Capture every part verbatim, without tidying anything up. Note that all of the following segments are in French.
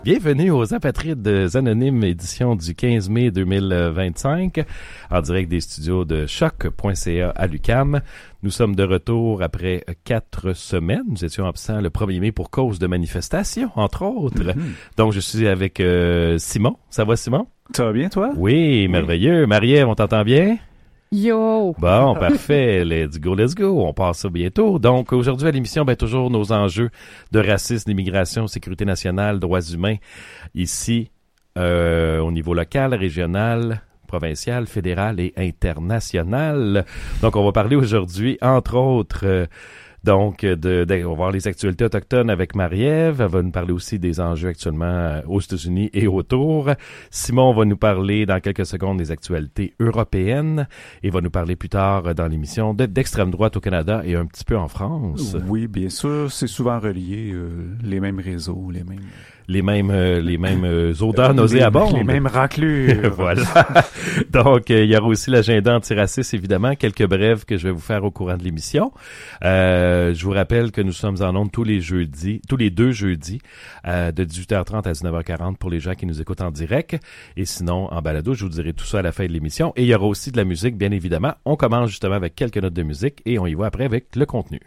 Bienvenue aux Apatrides Anonymes, édition du quinze mai deux mille vingt-cinq, en direct des studios de choc point c a à l'U Q A M. Nous sommes de retour après quatre semaines. Nous étions absents le premier mai pour cause de manifestations, entre autres. Mm-hmm. Donc, je suis avec euh, Simon. Ça va, Simon? Ça va bien, toi? Oui, merveilleux. Oui. Marie-Ève, on t'entend bien? Yo! Bon, parfait. Let's go, let's go. On passe ça bientôt. Donc, aujourd'hui à l'émission, ben toujours nos enjeux de racisme, d'immigration, sécurité nationale, droits humains, ici, euh, au niveau local, régional, provincial, fédéral et international. Donc, on va parler aujourd'hui, entre autres, euh, donc, de, de, on va voir les actualités autochtones avec Marie-Ève. Elle va nous parler aussi des enjeux actuellement aux États-Unis et autour. Simon va nous parler dans quelques secondes des actualités européennes et va nous parler plus tard dans l'émission de, d'extrême droite au Canada et un petit peu en France. Oui, bien sûr. C'est souvent relié, euh, les mêmes réseaux, les mêmes... Les mêmes, euh, les mêmes euh, odeurs nauséabondes. Les mêmes raclures. Voilà. Donc, il euh, y aura aussi l'agenda antiraciste, évidemment, quelques brèves que je vais vous faire au courant de l'émission. Euh, je vous rappelle que nous sommes en ondes tous les jeudis, tous les deux jeudis, euh, de dix-huit heures trente à dix-neuf heures quarante pour les gens qui nous écoutent en direct. Et sinon, en balado, je vous dirai tout ça à la fin de l'émission. Et il y aura aussi de la musique, bien évidemment. On commence justement avec quelques notes de musique et on y va après avec le contenu.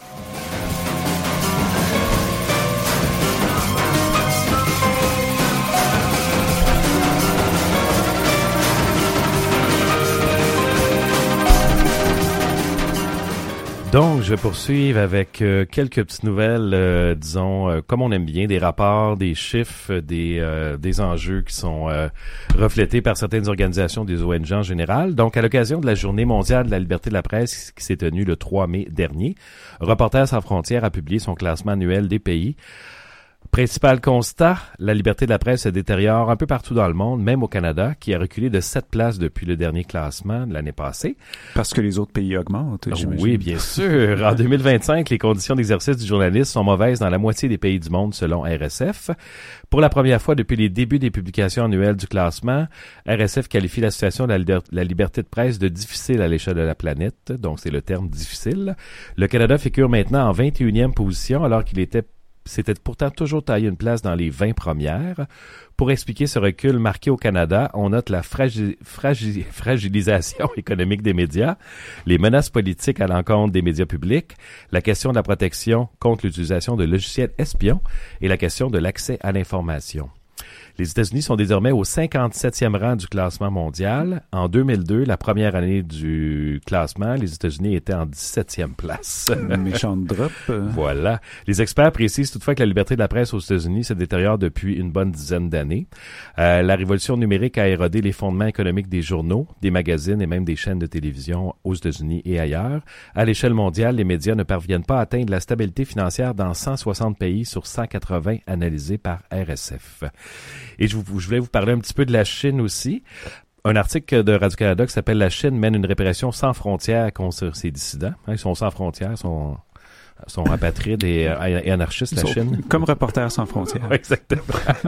Donc, je vais poursuivre avec euh, quelques petites nouvelles, euh, disons, euh, comme on aime bien, des rapports, des chiffres, des euh, des enjeux qui sont euh, reflétés par certaines organisations des O N G en général. Donc, à l'occasion de la Journée mondiale de la liberté de la presse qui s'est tenue le trois mai dernier, Reporters sans frontières a publié son classement annuel des pays. Principal constat, la liberté de la presse se détériore un peu partout dans le monde, même au Canada, qui a reculé de sept places depuis le dernier classement de l'année passée. Parce que les autres pays augmentent, j'imagine. Oui, bien sûr. En deux mille vingt-cinq, les conditions d'exercice du journaliste sont mauvaises dans la moitié des pays du monde, selon R S F. Pour la première fois depuis les débuts des publications annuelles du classement, R S F qualifie la situation de la, liber- la liberté de presse de difficile à l'échelle de la planète, donc c'est le terme difficile. Le Canada figure maintenant en vingt et unième position, alors qu'il était C'était pourtant toujours taillé une place dans les vingt premières. Pour expliquer ce recul marqué au Canada, on note la fragi- fragi- fragilisation économique des médias, les menaces politiques à l'encontre des médias publics, la question de la protection contre l'utilisation de logiciels espions et la question de l'accès à l'information. Les États-Unis sont désormais au cinquante-septième rang du classement mondial. En deux mille deux, la première année du classement, les États-Unis étaient en dix-septième place. Méchante drop. Voilà. Les experts précisent toutefois que la liberté de la presse aux États-Unis se détériore depuis une bonne dizaine d'années. Euh, la révolution numérique a érodé les fondements économiques des journaux, des magazines et même des chaînes de télévision aux États-Unis et ailleurs. À l'échelle mondiale, les médias ne parviennent pas à atteindre la stabilité financière dans cent soixante pays sur cent quatre-vingts analysés par R S F. Et je, vous, je voulais vous parler un petit peu de la Chine aussi. Un article de Radio-Canada qui s'appelle « La Chine mène une répression sans frontières contre ses dissidents ». Hein, ils sont sans frontières, ils sont, sont apatrides et, euh, et anarchistes, la sont Chine. Comme Reporters sans frontières. Exactement.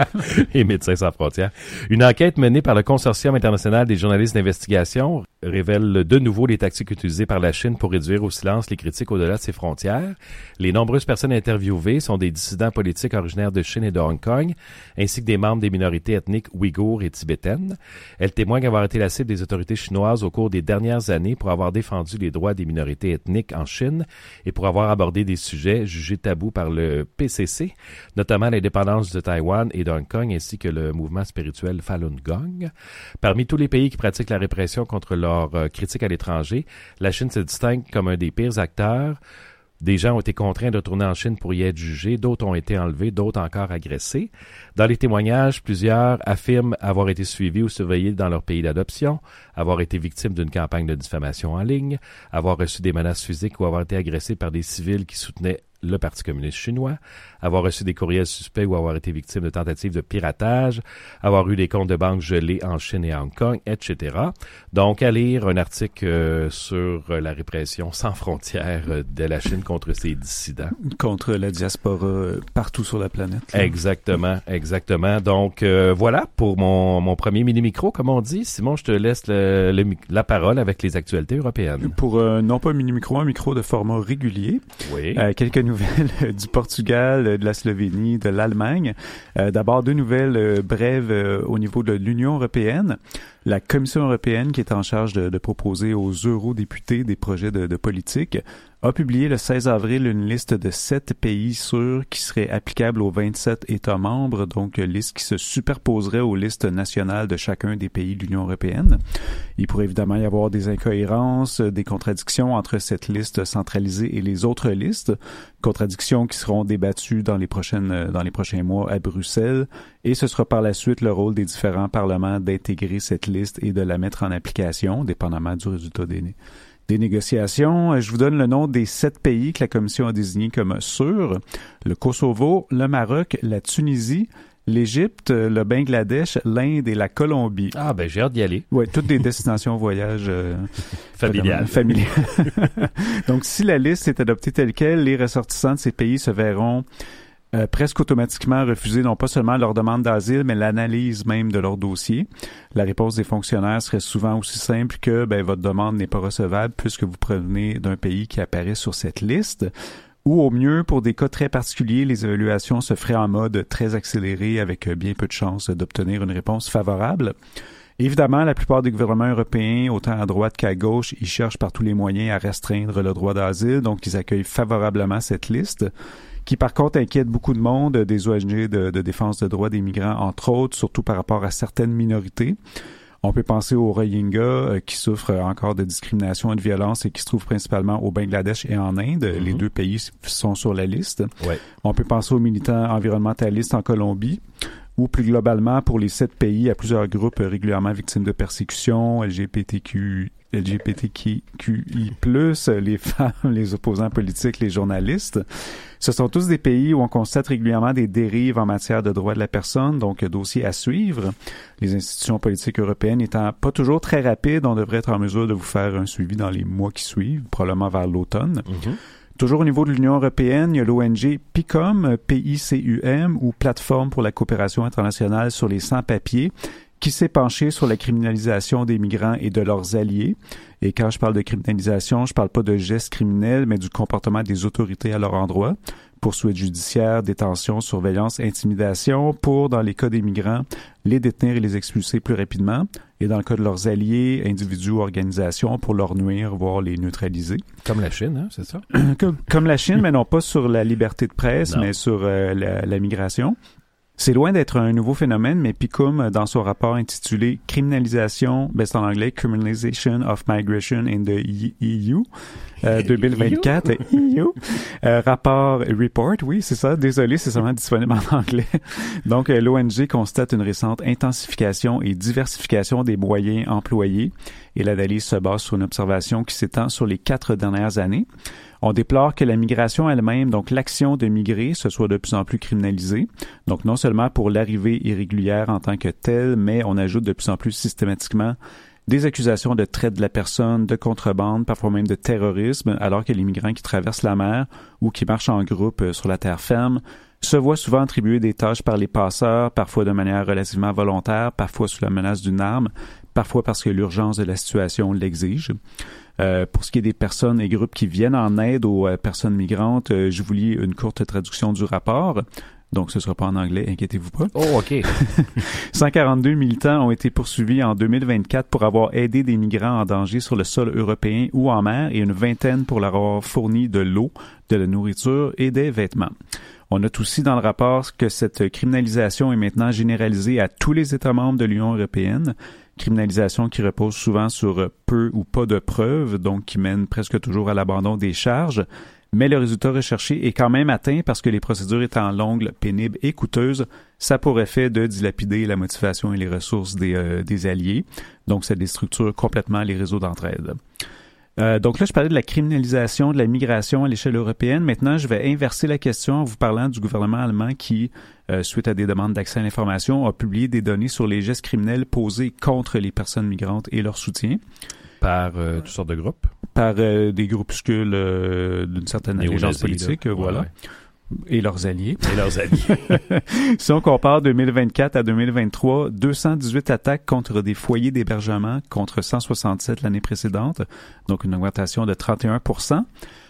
Et Médecins sans frontières. Une enquête menée par le Consortium international des journalistes d'investigation révèle de nouveau les tactiques utilisées par la Chine pour réduire au silence les critiques au-delà de ses frontières. Les nombreuses personnes interviewées sont des dissidents politiques originaires de Chine et de Hong Kong, ainsi que des membres des minorités ethniques ouïghours et tibétaines. Elles témoignent avoir été la cible des autorités chinoises au cours des dernières années pour avoir défendu les droits des minorités ethniques en Chine et pour avoir abordé des sujets jugés tabous par le P C C, notamment l'indépendance de Taïwan et de Hong Kong, ainsi que le mouvement spirituel Falun Gong. Parmi tous les pays qui pratiquent la répression contre leur euh, critique à l'étranger, la Chine se distingue comme un des pires acteurs. Des gens ont été contraints de retourner en Chine pour y être jugés, d'autres ont été enlevés, d'autres encore agressés. Dans les témoignages, plusieurs affirment avoir été suivis ou surveillés dans leur pays d'adoption, avoir été victimes d'une campagne de diffamation en ligne, avoir reçu des menaces physiques ou avoir été agressés par des civils qui soutenaient le Parti communiste chinois, avoir reçu des courriels suspects ou avoir été victime de tentatives de piratage, avoir eu des comptes de banque gelés en Chine et à Hong Kong, et cetera. Donc, à lire un article euh, sur euh, la répression sans frontières euh, de la Chine contre ses dissidents. Contre la diaspora euh, partout sur la planète. Là. Exactement, exactement. Donc, euh, voilà pour mon, mon premier mini-micro, comme on dit. Simon, je te laisse le, le, la parole avec les actualités européennes. Pour, euh, non pas un mini-micro, un micro de format régulier. Oui. Euh, quelques nouvelles du Portugal, de la Slovénie, de l'Allemagne. Euh, d'abord, deux nouvelles euh, brèves euh, au niveau de l'Union européenne. La Commission européenne, qui est en charge de, de proposer aux eurodéputés des projets de, de politique, a publié le seize avril une liste de sept pays sûrs qui seraient applicables aux vingt-sept États membres, donc liste qui se superposerait aux listes nationales de chacun des pays de l'Union européenne. Il pourrait évidemment y avoir des incohérences, des contradictions entre cette liste centralisée et les autres listes, contradictions qui seront débattues dans les prochaines, dans les prochains mois à Bruxelles, et ce sera par la suite le rôle des différents parlements d'intégrer cette liste et de la mettre en application, dépendamment du résultat des Des négociations. Je vous donne le nom des sept pays que la Commission a désignés comme sûrs. Le Kosovo, le Maroc, la Tunisie, l'Égypte, le Bangladesh, l'Inde et la Colombie. Ah, ben j'ai hâte d'y aller. Oui, toutes des destinations voyage euh, familiales. familiales. Donc, si la liste est adoptée telle quelle, les ressortissants de ces pays se verront Euh, presque automatiquement refuser non pas seulement leur demande d'asile, mais l'analyse même de leur dossier. La réponse des fonctionnaires serait souvent aussi simple que ben, votre demande n'est pas recevable puisque vous provenez d'un pays qui apparaît sur cette liste. Ou au mieux, pour des cas très particuliers, les évaluations se feraient en mode très accéléré avec bien peu de chances d'obtenir une réponse favorable. Évidemment, la plupart des gouvernements européens, autant à droite qu'à gauche, ils cherchent par tous les moyens à restreindre le droit d'asile, donc ils accueillent favorablement cette liste, qui par contre inquiète beaucoup de monde, des O N G de, de défense de droits des migrants, entre autres, surtout par rapport à certaines minorités. On peut penser aux Rohingyas euh, qui souffrent encore de discrimination et de violence et qui se trouvent principalement au Bangladesh et en Inde. Mm-hmm. Les deux pays sont sur la liste. Ouais. On peut penser aux militants environnementalistes en Colombie, ou plus globalement pour les sept pays à plusieurs groupes régulièrement victimes de persécutions, L G B T Q, L G B T Q I plus, les femmes, les opposants politiques, les journalistes. Ce sont tous des pays où on constate régulièrement des dérives en matière de droits de la personne, donc dossier à suivre. Les institutions politiques européennes étant pas toujours très rapides, on devrait être en mesure de vous faire un suivi dans les mois qui suivent, probablement vers l'automne. Mm-hmm. Toujours au niveau de l'Union européenne, il y a l'O N G PICUM, P I C U M, ou Plateforme pour la coopération internationale sur les sans-papiers, qui s'est penché sur la criminalisation des migrants et de leurs alliés. Et quand je parle de criminalisation, je parle pas de gestes criminels, mais du comportement des autorités à leur endroit. Poursuites judiciaires, détention, surveillance, intimidation, pour, dans les cas des migrants, les détenir et les expulser plus rapidement. Et dans le cas de leurs alliés, individus ou organisations, pour leur nuire, voire les neutraliser. Comme la Chine, hein, c'est ça? comme, comme la Chine, mais non pas sur la liberté de presse, non. mais sur euh, la, la migration. C'est loin d'être un nouveau phénomène, mais PICUM, dans son rapport intitulé « Criminalisation », ben c'est en anglais « Criminalization of Migration in the E U euh, » deux mille vingt-quatre, E U, euh, rapport report, oui, c'est ça, désolé, c'est seulement disponible en anglais. Donc, euh, l'O N G constate une récente intensification et diversification des moyens employés, et l'analyse se base sur une observation qui s'étend sur les quatre dernières années. On déplore que la migration elle-même, donc l'action de migrer, se soit de plus en plus criminalisée. Donc non seulement pour l'arrivée irrégulière en tant que telle, mais on ajoute de plus en plus systématiquement des accusations de traite de la personne, de contrebande, parfois même de terrorisme, alors que les migrants qui traversent la mer ou qui marchent en groupe sur la terre ferme se voient souvent attribuer des tâches par les passeurs, parfois de manière relativement volontaire, parfois sous la menace d'une arme, parfois parce que l'urgence de la situation l'exige. Euh, pour ce qui est des personnes et groupes qui viennent en aide aux euh, personnes migrantes, euh, je vous lis une courte traduction du rapport. Donc, ce ne sera pas en anglais, inquiétez-vous pas. Oh, OK. cent quarante-deux militants ont été poursuivis en deux mille vingt-quatre pour avoir aidé des migrants en danger sur le sol européen ou en mer et une vingtaine pour leur avoir fourni de l'eau, de la nourriture et des vêtements. On note aussi dans le rapport que cette criminalisation est maintenant généralisée à tous les États membres de l'Union européenne. Criminalisation qui repose souvent sur peu ou pas de preuves, donc qui mène presque toujours à l'abandon des charges. Mais le résultat recherché est quand même atteint parce que les procédures étant longues, pénibles et coûteuses, ça a pour effet de dilapider la motivation et les ressources des, euh, des alliés. Donc, ça déstructure complètement les réseaux d'entraide. Euh, donc là, je parlais de la criminalisation de la migration à l'échelle européenne. Maintenant, je vais inverser la question en vous parlant du gouvernement allemand qui, euh, suite à des demandes d'accès à l'information, a publié des données sur les gestes criminels posés contre les personnes migrantes et leur soutien. Par euh, toutes sortes de groupes? Par euh, des groupuscules euh, d'une certaine allégeance politique, euh, voilà. Ouais. Et leurs alliés. Et leurs alliés. Si on compare deux mille vingt-quatre à deux mille vingt-trois, deux cent dix-huit attaques contre des foyers d'hébergement contre cent soixante-sept l'année précédente, donc une augmentation de trente et un pour cent.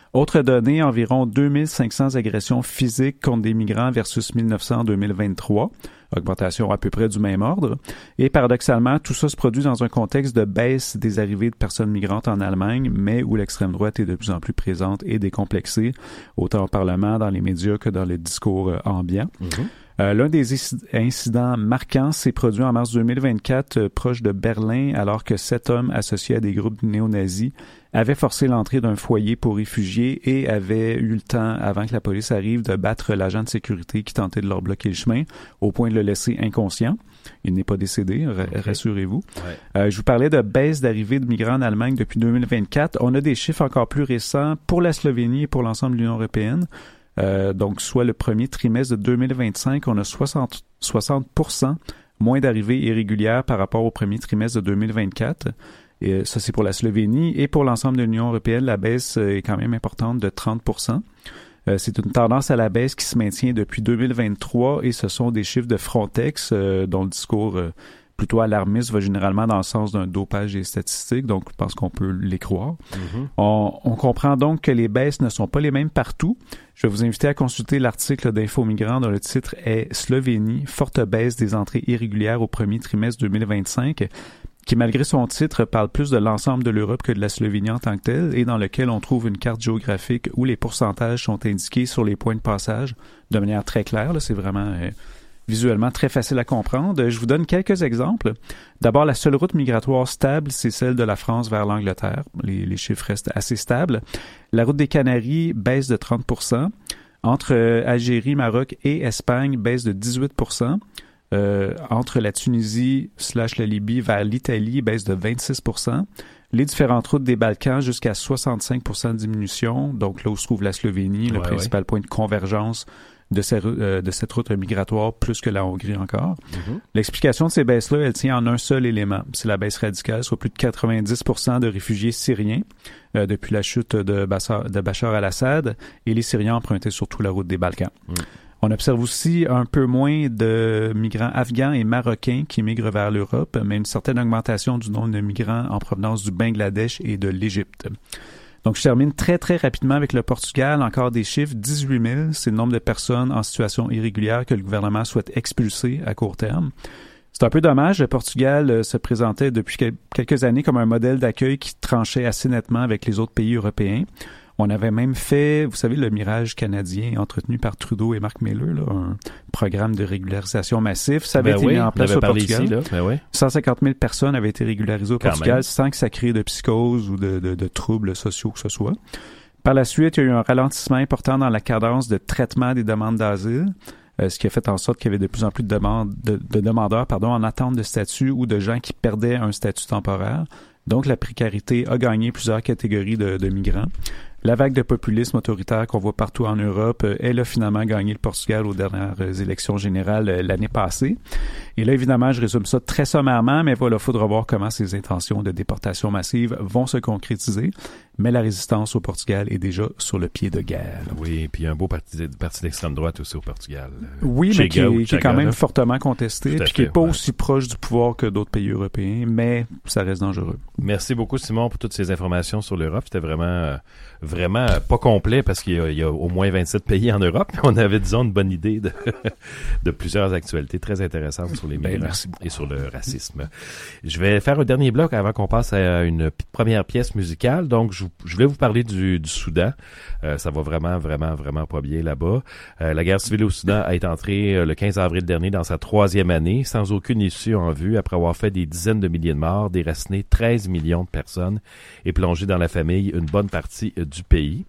Autre donnée, environ deux mille cinq cents agressions physiques contre des migrants versus mille neuf cents en deux mille vingt-trois. Augmentation à peu près du même ordre. Et paradoxalement, tout ça se produit dans un contexte de baisse des arrivées de personnes migrantes en Allemagne, mais où l'extrême droite est de plus en plus présente et décomplexée, autant au Parlement, dans les médias que dans le discours euh, ambiant. Mm-hmm. Euh, l'un des incidents marquants s'est produit en mars deux mille vingt-quatre, euh, proche de Berlin, alors que sept hommes associés à des groupes néo-nazis avaient forcé l'entrée d'un foyer pour réfugiés et avaient eu le temps, avant que la police arrive, de battre l'agent de sécurité qui tentait de leur bloquer le chemin, au point de le laisser inconscient. Il n'est pas décédé, r- okay. rassurez-vous. Ouais. Euh, je vous parlais de baisse d'arrivée de migrants en Allemagne depuis deux mille vingt-quatre. On a des chiffres encore plus récents pour la Slovénie et pour l'ensemble de l'Union européenne. Euh, donc, soit le premier trimestre de deux mille vingt-cinq, on a soixante pour cent moins d'arrivées irrégulières par rapport au premier trimestre de deux mille vingt-quatre. Et ça, c'est pour la Slovénie. Et pour l'ensemble de l'Union européenne, la baisse est quand même importante de trente pour cent. Euh, c'est une tendance à la baisse qui se maintient depuis deux mille vingt-trois et ce sont des chiffres de Frontex euh, dont le discours euh, plutôt alarmiste va généralement dans le sens d'un dopage des statistiques, donc je pense qu'on peut les croire. Mm-hmm. On, on comprend donc que les baisses ne sont pas les mêmes partout. Je vais vous inviter à consulter l'article d'Info Migrants dont le titre est « Slovénie, forte baisse des entrées irrégulières au premier trimestre deux mille vingt-cinq », qui, malgré son titre, parle plus de l'ensemble de l'Europe que de la Slovénie en tant que telle, et dans lequel on trouve une carte géographique où les pourcentages sont indiqués sur les points de passage de manière très claire. Là, c'est vraiment euh, visuellement très facile à comprendre. Je vous donne quelques exemples. D'abord, la seule route migratoire stable, c'est celle de la France vers l'Angleterre. Les, les chiffres restent assez stables. La route des Canaries baisse de trente pour cent. Entre euh, Algérie, Maroc et Espagne, baisse de dix-huit pour cent. Euh, entre la Tunisie slash la Libye vers l'Italie, baisse de vingt-six pour cent. Les différentes routes des Balkans jusqu'à soixante-cinq pour cent de diminution. Donc là où se trouve la Slovénie, le ouais, principal ouais. point de convergence de, ces, euh, de cette route migratoire, plus que la Hongrie encore. Mm-hmm. L'explication de ces baisses-là, elle tient en un seul élément. C'est la baisse radicale, soit plus de quatre-vingt-dix pour cent de réfugiés syriens euh, depuis la chute de Bachar, de Bachar al-Assad, et les Syriens empruntaient surtout la route des Balkans. Mm. On observe aussi un peu moins de migrants afghans et marocains qui migrent vers l'Europe, mais une certaine augmentation du nombre de migrants en provenance du Bangladesh et de l'Égypte. Donc, je termine très, très rapidement avec le Portugal. Encore des chiffres, dix-huit mille, c'est le nombre de personnes en situation irrégulière que le gouvernement souhaite expulser à court terme. C'est un peu dommage, le Portugal se présentait depuis quelques années comme un modèle d'accueil qui tranchait assez nettement avec les autres pays européens. On avait même fait, vous savez, le mirage canadien entretenu par Trudeau et Mark Miller, là, un programme de régularisation massif. Ça avait ben été oui, mis en place au Portugal. Ici, là. Ben oui. cent cinquante mille personnes avaient été régularisées au Quand Portugal même. sans que ça crée de psychose ou de, de, de troubles sociaux que ce soit. Par la suite, il y a eu un ralentissement important dans la cadence de traitement des demandes d'asile, euh, ce qui a fait en sorte qu'il y avait de plus en plus de, demandes, de, de demandeurs pardon, en attente de statut ou de gens qui perdaient un statut temporaire. Donc, la précarité a gagné plusieurs catégories de, de migrants. La vague de populisme autoritaire qu'on voit partout en Europe, elle a finalement gagné le Portugal aux dernières élections générales l'année passée. Et là, évidemment, je résume ça très sommairement, mais voilà, il faudra voir comment ces intentions de déportation massive vont se concrétiser. Mais la résistance au Portugal est déjà sur le pied de guerre. Oui, et puis il y a un beau parti, parti d'extrême droite aussi au Portugal. Oui, Chega, mais qui est, qui est quand même fortement contesté, puis qui n'est pas ouais. aussi proche du pouvoir que d'autres pays européens, mais ça reste dangereux. Merci beaucoup, Simon, pour toutes ces informations sur l'Europe. C'était vraiment... Euh, vraiment pas complet parce qu'il y a, il y a au moins vingt-sept pays en Europe. On avait, disons, une bonne idée de, de plusieurs actualités très intéressantes sur les migrants et sur le racisme. Je vais faire un dernier bloc avant qu'on passe à une p- première pièce musicale. Donc, je, je voulais vous parler du, du Soudan. Euh, ça va vraiment, vraiment, vraiment pas bien là-bas. Euh, la guerre civile au Soudan a été entrée euh, le quinze avril dernier dans sa troisième année, sans aucune issue en vue, après avoir fait des dizaines de milliers de morts, déraciné treize millions de personnes et plongé dans la famille une bonne partie euh, du pays.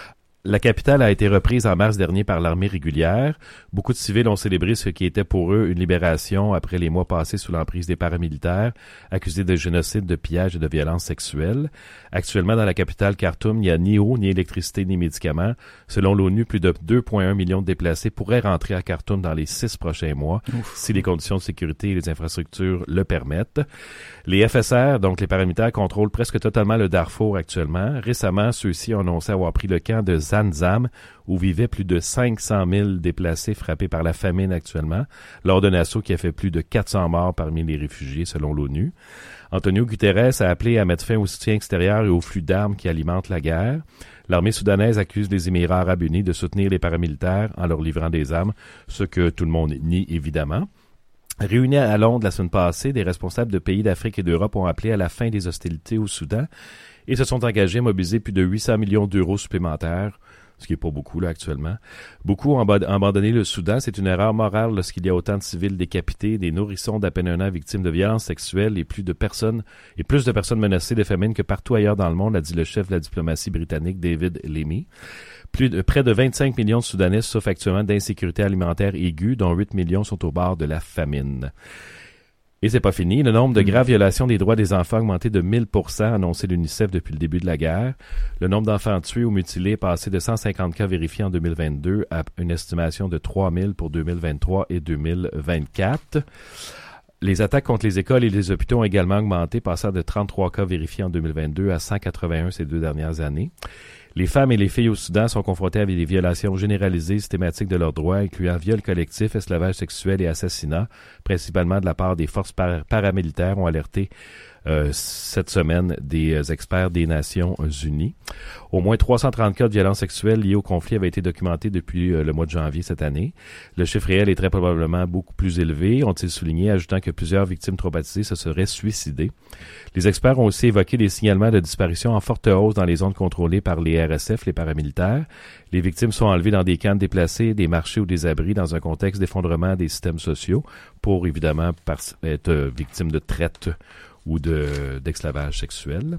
La capitale a été reprise en mars dernier par l'armée régulière. Beaucoup de civils ont célébré ce qui était pour eux une libération après les mois passés sous l'emprise des paramilitaires, accusés de génocide, de pillage et de violence sexuelle. Actuellement, dans la capitale Khartoum, il n'y a ni eau, ni électricité, ni médicaments. Selon l'ONU, plus de deux virgule un millions de déplacés pourraient rentrer à Khartoum dans les six prochains mois, Ouf. si les conditions de sécurité et les infrastructures le permettent. Les F S R, donc les paramilitaires, contrôlent presque totalement le Darfour actuellement. Récemment, ceux-ci ont annoncé avoir pris le camp de Zanzam, où vivaient plus de cinq cent mille déplacés frappés par la famine actuellement, lors d'un assaut qui a fait plus de quatre cents morts parmi les réfugiés, selon l'ONU. Antonio Guterres a appelé à mettre fin au soutien extérieur et aux flux d'armes qui alimentent la guerre. L'armée soudanaise accuse les Émirats arabes unis de soutenir les paramilitaires en leur livrant des armes, ce que tout le monde nie évidemment. Réunis à Londres la semaine passée, des responsables de pays d'Afrique et d'Europe ont appelé à la fin des hostilités au Soudan et se sont engagés à mobiliser plus de huit cents millions d'euros supplémentaires, ce qui n'est pas beaucoup là actuellement. Beaucoup ont abandonné le Soudan. C'est une erreur morale lorsqu'il y a autant de civils décapités, des nourrissons d'à peine un an victimes de violences sexuelles et plus de personnes et plus de personnes menacées de famine que partout ailleurs dans le monde, a dit le chef de la diplomatie britannique David Lammy. Plus de, près de vingt-cinq millions de Soudanais souffrent actuellement d'insécurité alimentaire aiguë, dont huit millions sont au bord de la famine. Et c'est pas fini. Le nombre de graves violations des droits des enfants a augmenté de mille pour cent, annoncé l'UNICEF depuis le début de la guerre. Le nombre d'enfants tués ou mutilés est passé de cent cinquante cas vérifiés en deux mille vingt-deux à une estimation de trois mille pour deux mille vingt-trois et deux mille vingt-quatre. Les attaques contre les écoles et les hôpitaux ont également augmenté, passant de trente-trois cas vérifiés en deux mille vingt-deux à cent quatre-vingt-un ces deux dernières années. Les femmes et les filles au Soudan sont confrontées à des violations généralisées systématiques de leurs droits, incluant viols collectifs, esclavage sexuel et assassinats, principalement de la part des forces par- paramilitaires, ont alerté euh, cette semaine des euh, experts des Nations Unies. Au moins trois cent trente cas de violences sexuelles liées au conflit avaient été documentés depuis euh, le mois de janvier cette année. Le chiffre réel est très probablement beaucoup plus élevé, ont-ils souligné, ajoutant que plusieurs victimes traumatisées se seraient suicidées. Les experts ont aussi évoqué des signalements de disparition en forte hausse dans les zones contrôlées par les R S F, les paramilitaires. Les victimes sont enlevées dans des camps déplacés, des marchés ou des abris dans un contexte d'effondrement des systèmes sociaux pour, évidemment, par- être victimes de traite ou de, d'esclavage sexuel.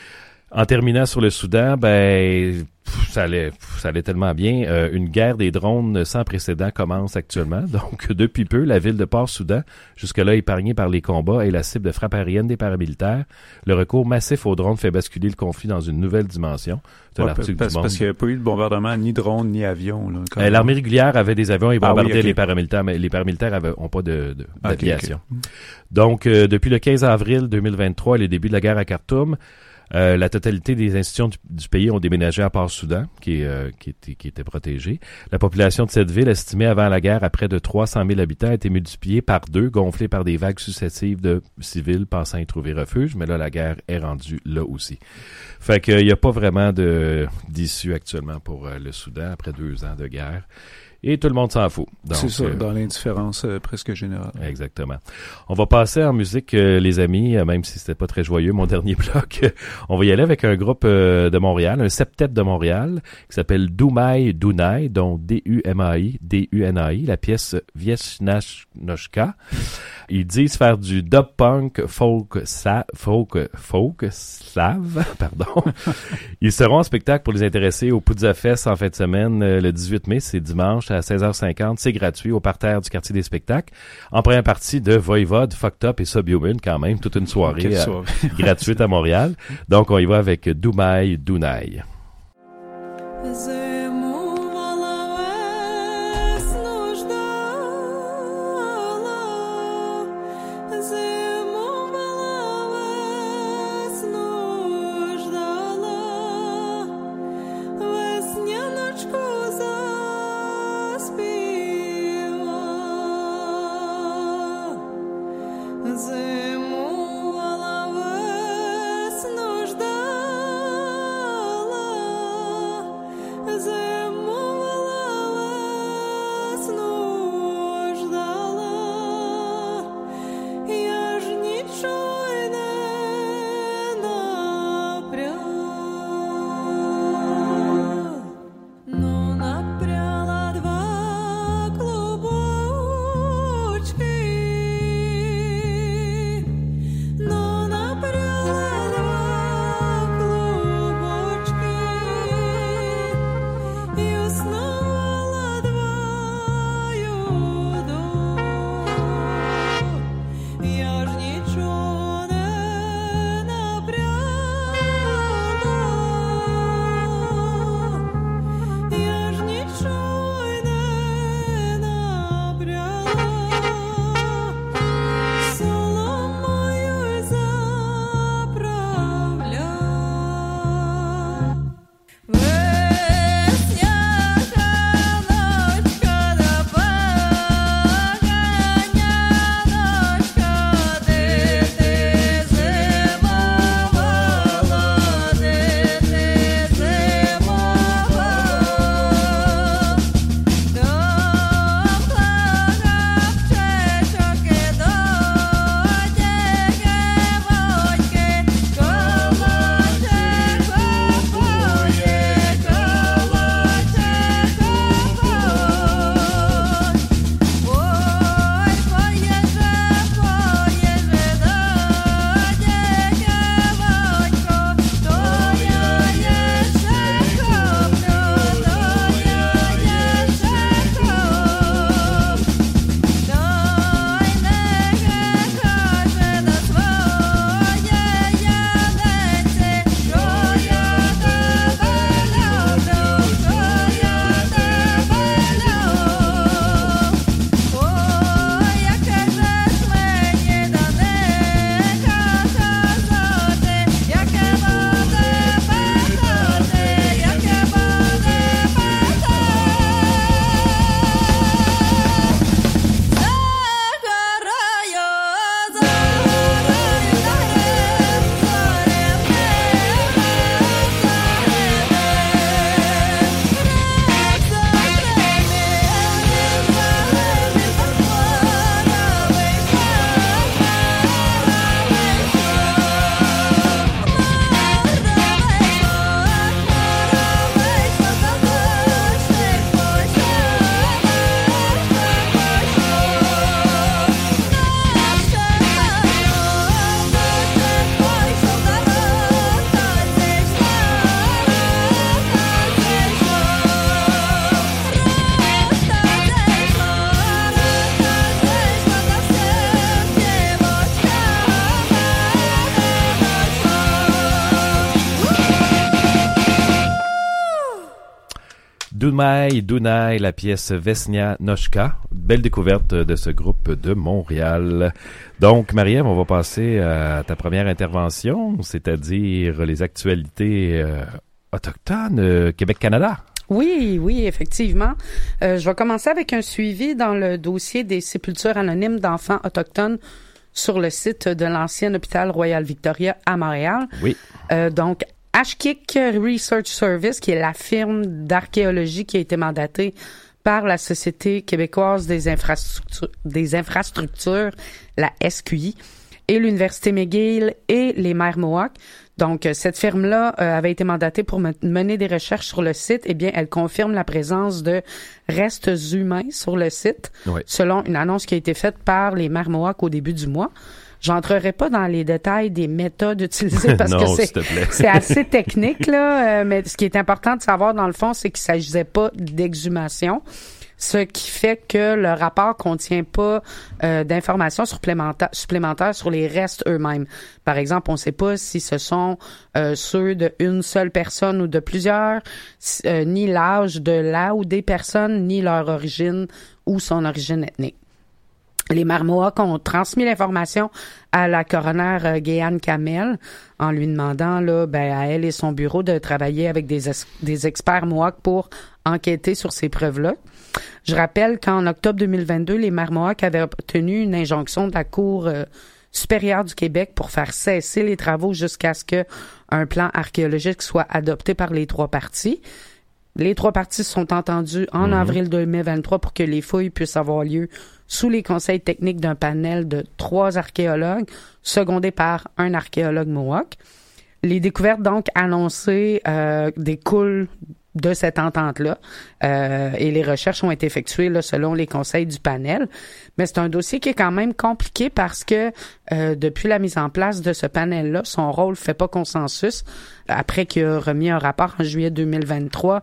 En terminant sur le Soudan, ben, pff, ça allait, pff, ça allait tellement bien. Euh, une guerre des drones sans précédent commence actuellement. Donc, depuis peu, la ville de Port-Soudan, jusque-là épargnée par les combats, est la cible de frappes aériennes des paramilitaires. Le recours massif aux drones fait basculer le conflit dans une nouvelle dimension. C'est ouais, l'article parce, du Monde. Parce qu'il n'y a pas eu de bombardement, ni drone, ni avion. Là, euh, l'armée régulière avait des avions et bombardaient ah oui, okay. les paramilitaires, mais les paramilitaires n'ont pas de, de, d'aviation. Okay, okay. Donc, euh, depuis le quinze avril deux mille vingt-trois, le début de la guerre à Khartoum, Euh, la totalité des institutions du, du pays ont déménagé à Port-Soudan, qui, est, euh, qui, était, qui était protégée. La population de cette ville, estimée avant la guerre à près de trois cent mille habitants, a été multipliée par deux, gonflée par des vagues successives de civils pensant y trouver refuge. Mais là, la guerre est rendue là aussi. Fait qu'il n'y a pas vraiment de, d'issue actuellement pour euh, le Soudan après deux ans de guerre. Et tout le monde s'en fout. Donc, c'est ça, euh, dans l'indifférence euh, presque générale. Exactement. On va passer en musique, euh, les amis, euh, même si c'était pas très joyeux, mon dernier bloc. On va y aller avec un groupe euh, de Montréal, un septet de Montréal, qui s'appelle Dumai Dunai, donc D U M A I, D U N A I, la pièce Viesnashnoshka. Ils disent faire du dub punk folk, sa, folk, folk, slave, pardon. Ils seront en spectacle pour les intéressés au Poudza Fest en fin de semaine, euh, le dix-huit mai, c'est dimanche à seize heures cinquante, c'est gratuit au parterre du quartier des spectacles. En première partie de Voivode, Fucked Up et Subhuman quand même, toute une soirée euh, gratuite à Montréal. Donc on y va avec Dumai Dunai. Зимувала весну ждала, Dunay Dunay, la pièce Vesnia Noshka. Belle découverte de ce groupe de Montréal. Donc, Marie-Ève, on va passer à ta première intervention, c'est-à-dire les actualités euh, autochtones euh, Québec-Canada. Oui, oui, effectivement. Euh, je vais commencer avec un suivi dans le dossier des sépultures anonymes d'enfants autochtones sur le site de l'ancien hôpital Royal Victoria à Montréal. Oui. Euh, donc, Ashkik Research Service, qui est la firme d'archéologie qui a été mandatée par la Société québécoise des infrastructures, des infrastructures, la S Q I, et l'Université McGill et les Mères Mohawk. Donc, cette firme-là euh, avait été mandatée pour mener des recherches sur le site. Eh bien, elle confirme la présence de restes humains sur le site, oui. selon une annonce qui a été faite par les Mères Mohawk au début du mois. J'entrerai pas dans les détails des méthodes utilisées parce non, que c'est, c'est assez technique, là. Euh, mais ce qui est important de savoir, dans le fond, c'est qu'il s'agissait pas d'exhumation. Ce qui fait que le rapport contient pas euh, d'informations supplémentaires, supplémentaires sur les restes eux-mêmes. Par exemple, on ne sait pas si ce sont euh, ceux d'une seule personne ou de plusieurs, euh, ni l'âge de la ou des personnes, ni leur origine ou son origine ethnique. Les Mères Mohawk ont transmis l'information à la coroner euh, Guéane Kamel en lui demandant là, ben, à elle et son bureau de travailler avec des, es- des experts Mohawk pour enquêter sur ces preuves-là. Je rappelle qu'en octobre deux mille vingt-deux, les Mères Mohawk avaient obtenu une injonction de la Cour euh, supérieure du Québec pour faire cesser les travaux jusqu'à ce que un plan archéologique soit adopté par les trois parties. Les trois parties se sont entendues en mmh. avril deux mille vingt-trois pour que les fouilles puissent avoir lieu sous les conseils techniques d'un panel de trois archéologues, secondés par un archéologue Mohawk. Les découvertes donc annoncées euh, découlent de cette entente-là euh, et les recherches ont été effectuées là, selon les conseils du panel. Mais c'est un dossier qui est quand même compliqué parce que euh, depuis la mise en place de ce panel-là, son rôle fait pas consensus. Après qu'il a remis un rapport en juillet deux mille vingt-trois,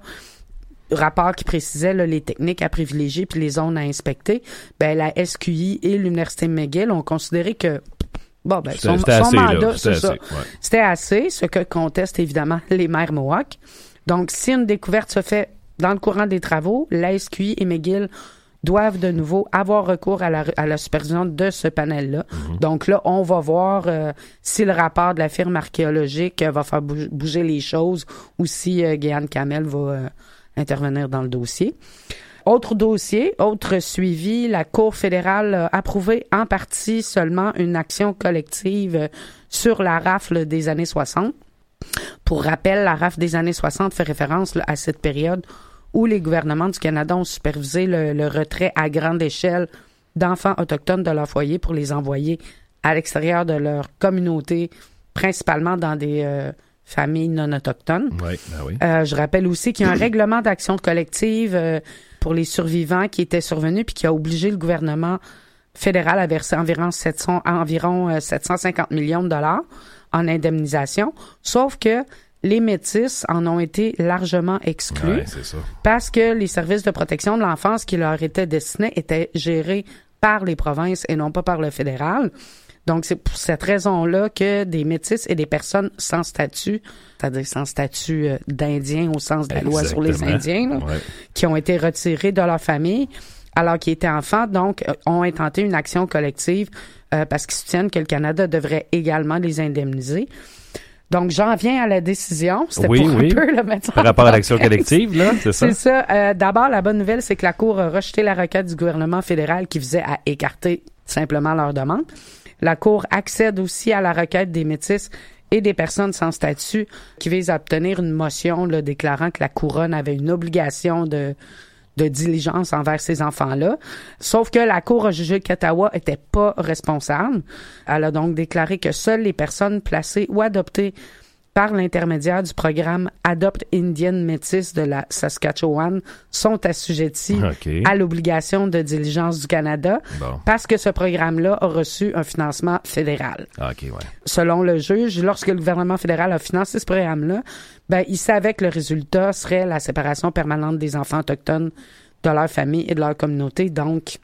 rapport qui précisait là, les techniques à privilégier puis les zones à inspecter, ben la S Q I et l'Université McGill ont considéré que bon ben son, son assez, mandat, là, c'est assez, ça. ouais. C'était assez, ce que contestent évidemment les Mères Mohawk. Donc, si une découverte se fait dans le courant des travaux, la S Q I et McGill doivent de nouveau avoir recours à la, à la supervision de ce panel-là. Mm-hmm. Donc là, on va voir euh, si le rapport de la firme archéologique euh, va faire bouger les choses ou si euh, Guéane Kamel va euh, intervenir dans le dossier. Autre dossier, autre suivi, la Cour fédérale a approuvé en partie seulement une action collective euh, sur la rafle des années soixante. Pour rappel, la rafle des années soixante fait référence là, à cette période où les gouvernements du Canada ont supervisé le, le retrait à grande échelle d'enfants autochtones de leur foyer pour les envoyer à l'extérieur de leur communauté, principalement dans des euh, familles non autochtones. Oui, ben oui. Euh, je rappelle aussi qu'il y a un règlement d'action collective euh, pour les survivants qui était survenu puis qui a obligé le gouvernement fédéral à verser environ sept cents, environ euh, sept cent cinquante millions de dollars en indemnisation, sauf que les métis en ont été largement exclus ouais, c'est ça. Parce que les services de protection de l'enfance qui leur étaient destinés étaient gérés par les provinces et non pas par le fédéral. Donc, c'est pour cette raison-là que des métis et des personnes sans statut, c'est-à-dire sans statut euh, d'Indien au sens de la loi sur les Indiens, là, ouais. qui ont été retirés de leur famille alors qu'ils étaient enfants, donc, euh, ont intenté une action collective euh, parce qu'ils soutiennent que le Canada devrait également les indemniser. Donc, j'en viens à la décision. C'était oui, pour oui. un peu le mettre par rapport à l'action collective, là, c'est ça? C'est ça. Euh, d'abord, la bonne nouvelle, c'est que la Cour a rejeté la requête du gouvernement fédéral qui visait à écarter simplement leur demande. La Cour accède aussi à la requête des métis et des personnes sans statut qui visent à obtenir une motion là, déclarant que la Couronne avait une obligation de de diligence envers ces enfants-là. Sauf que la Cour a jugé qu'Ottawa était pas responsable. Elle a donc déclaré que seules les personnes placées ou adoptées par l'intermédiaire du programme Adopt Indian Métis de la Saskatchewan sont assujetties okay. à l'obligation de diligence du Canada bon. Parce que ce programme-là a reçu un financement fédéral. Okay, ouais. Selon le juge, lorsque le gouvernement fédéral a financé ce programme-là, ben, il savait que le résultat serait la séparation permanente des enfants autochtones de leur famille et de leur communauté, donc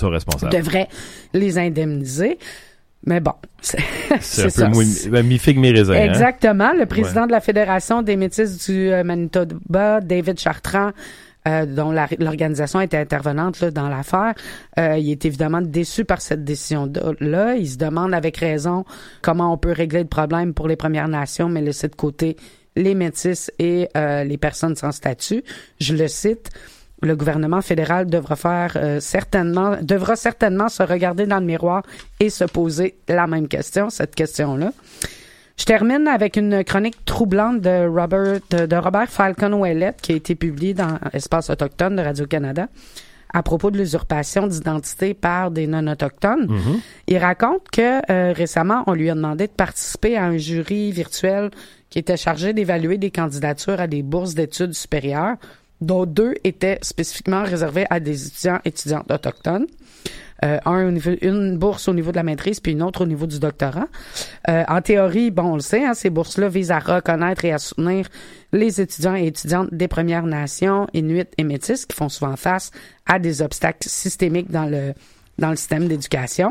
il devrait les indemniser. Mais bon, c'est, c'est, c'est un peu mou- mi-figue, mi-raisin. Exactement. Hein? Le président ouais. de la Fédération des Métis du Manitoba, David Chartrand, euh, dont la, l'organisation était intervenante là, dans l'affaire, euh, il est évidemment déçu par cette décision-là. Il se demande avec raison comment on peut régler le problème pour les Premières Nations, mais laisser de côté les Métis et euh, les personnes sans statut. Je le cite. Le gouvernement fédéral devra faire euh, certainement, devra certainement se regarder dans le miroir et se poser la même question, cette question-là. Je termine avec une chronique troublante de Robert, de, de Robert Falcon-Ouellette qui a été publiée dans Espace autochtone de Radio-Canada à propos de l'usurpation d'identité par des non-autochtones. Mm-hmm. Il raconte que euh, récemment, on lui a demandé de participer à un jury virtuel qui était chargé d'évaluer des candidatures à des bourses d'études supérieures, dont deux étaient spécifiquement réservés à des étudiants et étudiantes autochtones. Euh, un au niveau, une bourse au niveau de la maîtrise, puis une autre au niveau du doctorat. Euh, en théorie, bon, on le sait, hein, ces bourses-là visent à reconnaître et à soutenir les étudiants et étudiantes des Premières Nations, Inuits et Métis, qui font souvent face à des obstacles systémiques dans le dans le système d'éducation.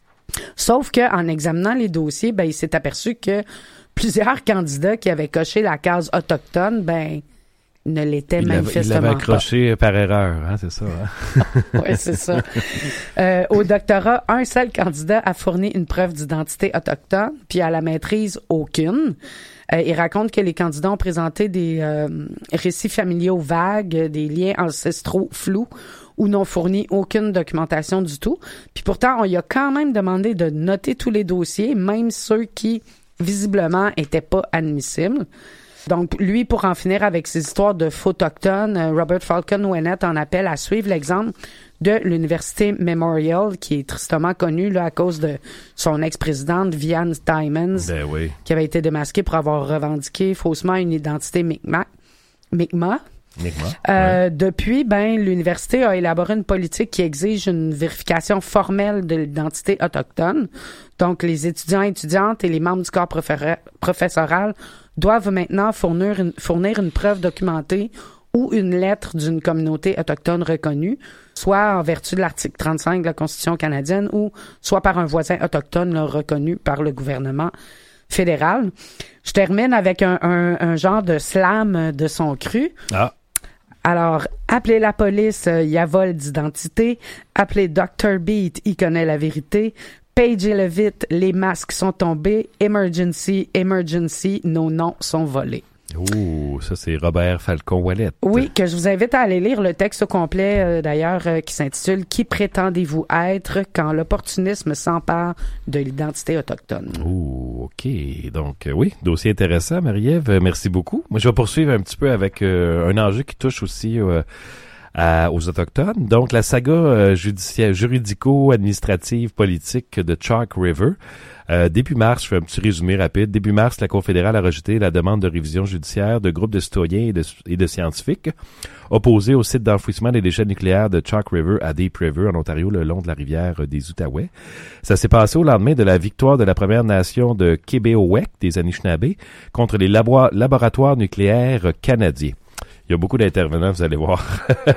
Sauf que en examinant les dossiers, ben, il s'est aperçu que plusieurs candidats qui avaient coché la case autochtone, ben ne l'était il manifestement pas. Il l'avait accroché par erreur, hein, c'est ça. Hein? Oui, c'est ça. Euh, au doctorat, un seul candidat a fourni une preuve d'identité autochtone, puis à la maîtrise, aucune. Euh, il raconte que les candidats ont présenté des euh, récits familiaux vagues, des liens ancestraux flous, ou n'ont fourni aucune documentation du tout. Puis pourtant, on y a quand même demandé de noter tous les dossiers, même ceux qui, visiblement, étaient pas admissibles. Donc, lui, pour en finir avec ses histoires de photochtones, Robert Falcon-Ouellette en appelle à suivre l'exemple de l'Université Memorial, qui est tristement connue là, à cause de son ex-présidente, Vianne Steinmetz, ben oui. qui avait été démasquée pour avoir revendiqué faussement une identité Mi'kmaq. Mi'kmaq. Euh, ouais. Depuis, ben, l'université a élaboré une politique qui exige une vérification formelle de l'identité autochtone. Donc, les étudiants et étudiantes et les membres du corps profé- professoral doivent maintenant fournir une, fournir une preuve documentée ou une lettre d'une communauté autochtone reconnue, soit en vertu de l'article trente-cinq de la Constitution canadienne ou soit par un voisin autochtone là, reconnu par le gouvernement fédéral. Je termine avec un, un, un genre de slam de son cru. Ah. Alors, appelez la police, il euh, y a vol d'identité. Appelez docteur Beat, il connaît la vérité. Pagez-le vite, les masques sont tombés. Emergency, emergency, nos noms sont volés. Ouh, ça c'est Robert Falcon-Ouellette. Oui, que je vous invite à aller lire le texte au complet, euh, d'ailleurs, euh, qui s'intitule « Qui prétendez-vous être quand l'opportunisme s'empare de l'identité autochtone ». Ouh, OK. Donc, euh, oui, dossier intéressant, Marie-Ève. Euh, merci beaucoup. Moi, je vais poursuivre un petit peu avec euh, un enjeu qui touche aussi euh, à, aux Autochtones. Donc, la saga euh, judiciaire, juridico-administrative politique de Chalk River. Euh, début mars, je fais un petit résumé rapide. Début mars, la Cour fédérale a rejeté la demande de révision judiciaire de groupes de citoyens et de, et de scientifiques opposés au site d'enfouissement des déchets nucléaires de Chalk River à Deep River, en Ontario, le long de la rivière des Outaouais. Ça s'est passé au lendemain de la victoire de la Première Nation de Kébéowek, des Anishinabés, contre les labo- laboratoires nucléaires canadiens. Il y a beaucoup d'intervenants, vous allez voir.